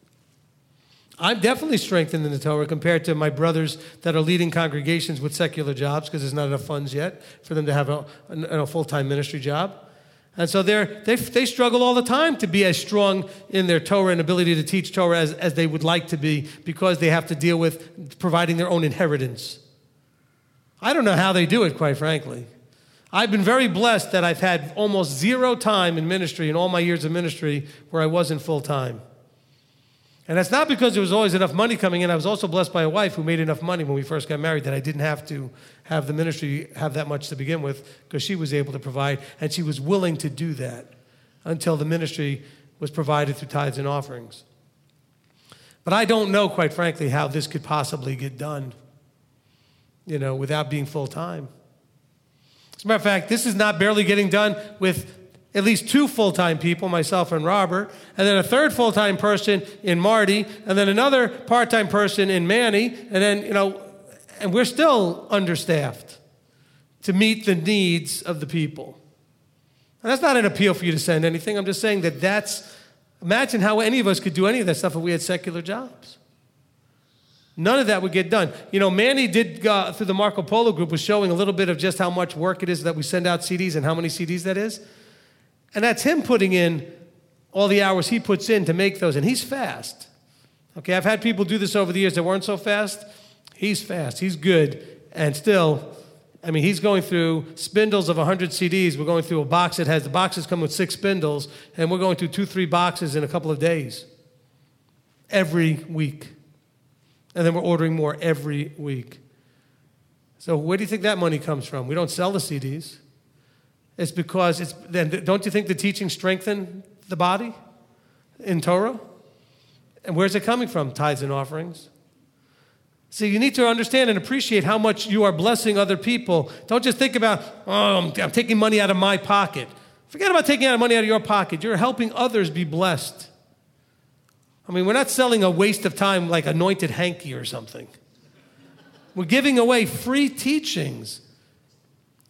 I'm definitely strengthened in the Torah compared to my brothers that are leading congregations with secular jobs because there's not enough funds yet for them to have a, a, a full-time ministry job. And so they're, they they struggle all the time to be as strong in their Torah and ability to teach Torah as, as they would like to be because they have to deal with providing their own inheritance. I don't know how they do it, quite frankly. I've been very blessed that I've had almost zero time in ministry in all my years of ministry where I wasn't full-time. And that's not because there was always enough money coming in. I was also blessed by a wife who made enough money when we first got married that I didn't have to have the ministry have that much to begin with because she was able to provide, and she was willing to do that until the ministry was provided through tithes and offerings. But I don't know, quite frankly, how this could possibly get done, you know, without being full-time. As a matter of fact, this is not barely getting done with at least two full-time people, myself and Robert, and then a third full-time person in Marty, and then another part-time person in Manny, and then, you know, and we're still understaffed to meet the needs of the people. And that's not an appeal for you to send anything. I'm just saying that that's, imagine how any of us could do any of that stuff if we had secular jobs. None of that would get done. You know, Manny did, uh, through the Marco Polo group, was showing a little bit of just how much work it is that we send out C Ds and how many C Ds that is. And that's him putting in all the hours he puts in to make those. And he's fast. Okay, I've had people do this over the years that weren't so fast. He's fast. He's good. And still, I mean, he's going through spindles of one hundred C Ds. We're going through a box that has, the boxes come with six spindles. And we're going through two, three boxes in a couple of days. Every week. And then we're ordering more every week. So where do you think that money comes from? We don't sell the C Ds. It's because it's, then don't you think the teaching strengthened the body in Torah? And where's it coming from? Tithes and offerings. See, you need to understand and appreciate how much you are blessing other people. Don't just think about, oh, I'm, I'm taking money out of my pocket. Forget about taking out money out of your pocket. You're helping others be blessed. I mean, we're not selling a waste of time like anointed hanky or something. We're giving away free teachings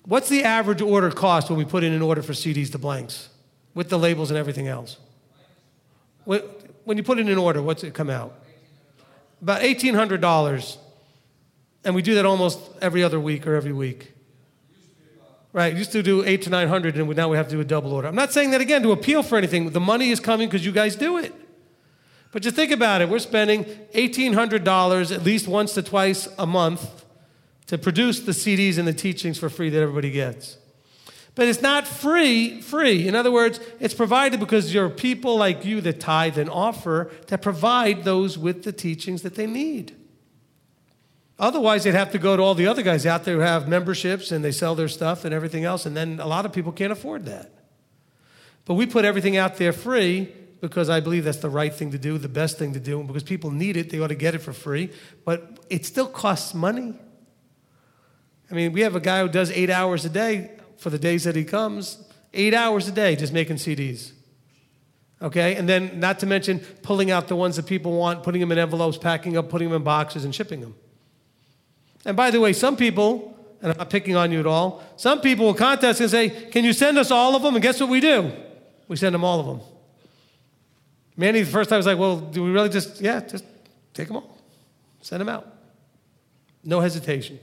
What's the average order cost when we put in an order for C Ds to blanks with the labels and everything else? When you put in an order, what's it come out? About eighteen hundred dollars. And we do that almost every other week or every week. Right, used to do eight to nine hundred, and now we have to do a double order. I'm not saying that again to appeal for anything. The money is coming because you guys do it. But just think about it. We're spending eighteen hundred dollars at least once to twice a month to produce the C Ds and the teachings for free that everybody gets. But it's not free, free. In other words, it's provided because there are people like you that tithe and offer that provide those with the teachings that they need. Otherwise, they'd have to go to all the other guys out there who have memberships and they sell their stuff and everything else, and then a lot of people can't afford that. But we put everything out there free because I believe that's the right thing to do, the best thing to do, and because people need it, they ought to get it for free. But it still costs money. I mean, we have a guy who does eight hours a day for the days that he comes, eight hours a day just making C Ds. Okay? And then not to mention pulling out the ones that people want, putting them in envelopes, packing up, putting them in boxes, and shipping them. And by the way, some people, and I'm not picking on you at all, some people will contact us and say, can you send us all of them? And guess what we do? We send them all of them. Manny, the first time, was like, well, do we really just, yeah, just take them all. Send them out. No hesitation.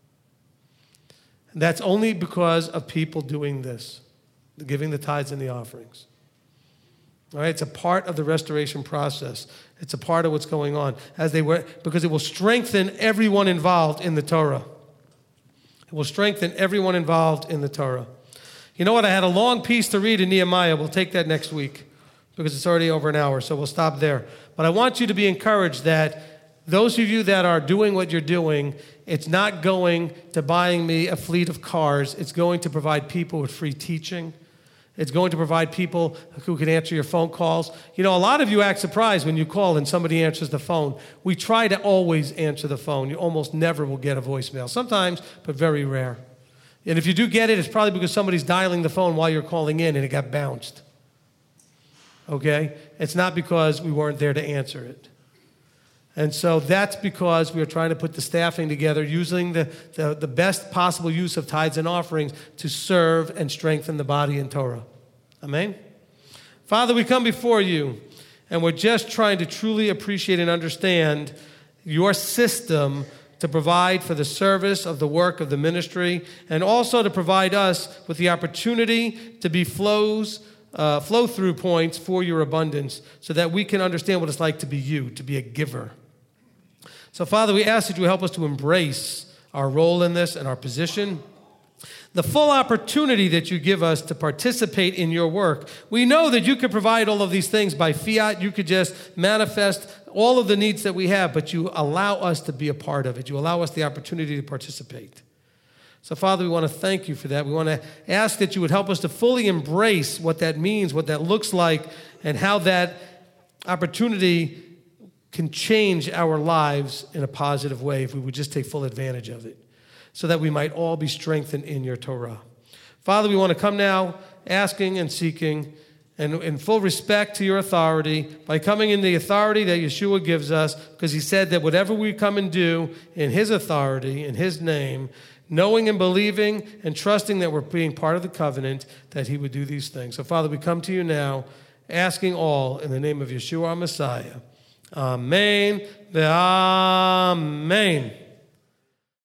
And that's only because of people doing this, giving the tithes and the offerings. All right, it's a part of the restoration process. It's a part of what's going on as they were, because it will strengthen everyone involved in the Torah. It will strengthen everyone involved in the Torah. You know what? I had a long piece to read in Nehemiah. We'll take that next week because it's already over an hour, so we'll stop there. But I want you to be encouraged that those of you that are doing what you're doing, it's not going to buying me a fleet of cars. It's going to provide people with free teaching. It's going to provide people who can answer your phone calls. You know, a lot of you act surprised when you call and somebody answers the phone. We try to always answer the phone. You almost never will get a voicemail. Sometimes, but very rare. And if you do get it, it's probably because somebody's dialing the phone while you're calling in and it got bounced. Okay? It's not because we weren't there to answer it. And so that's because we are trying to put the staffing together, using the, the, the best possible use of tithes and offerings to serve and strengthen the body in Torah. Amen? Father, we come before you, and we're just trying to truly appreciate and understand your system to provide for the service of the work of the ministry, and also to provide us with the opportunity to be flows, uh, flow-through points for your abundance, so that we can understand what it's like to be you, to be a giver. So, Father, we ask that you help us to embrace our role in this and our position, the full opportunity that you give us to participate in your work. We know that you could provide all of these things by fiat. You could just manifest all of the needs that we have, but you allow us to be a part of it. You allow us the opportunity to participate. So, Father, we want to thank you for that. We want to ask that you would help us to fully embrace what that means, what that looks like, and how that opportunity can change our lives in a positive way if we would just take full advantage of it, so that we might all be strengthened in your Torah. Father, we want to come now asking and seeking and in full respect to your authority by coming in the authority that Yeshua gives us, because he said that whatever we come and do in his authority, in his name, knowing and believing and trusting that we're being part of the covenant, that he would do these things. So, Father, we come to you now asking all in the name of Yeshua our Messiah. Amen. Amen.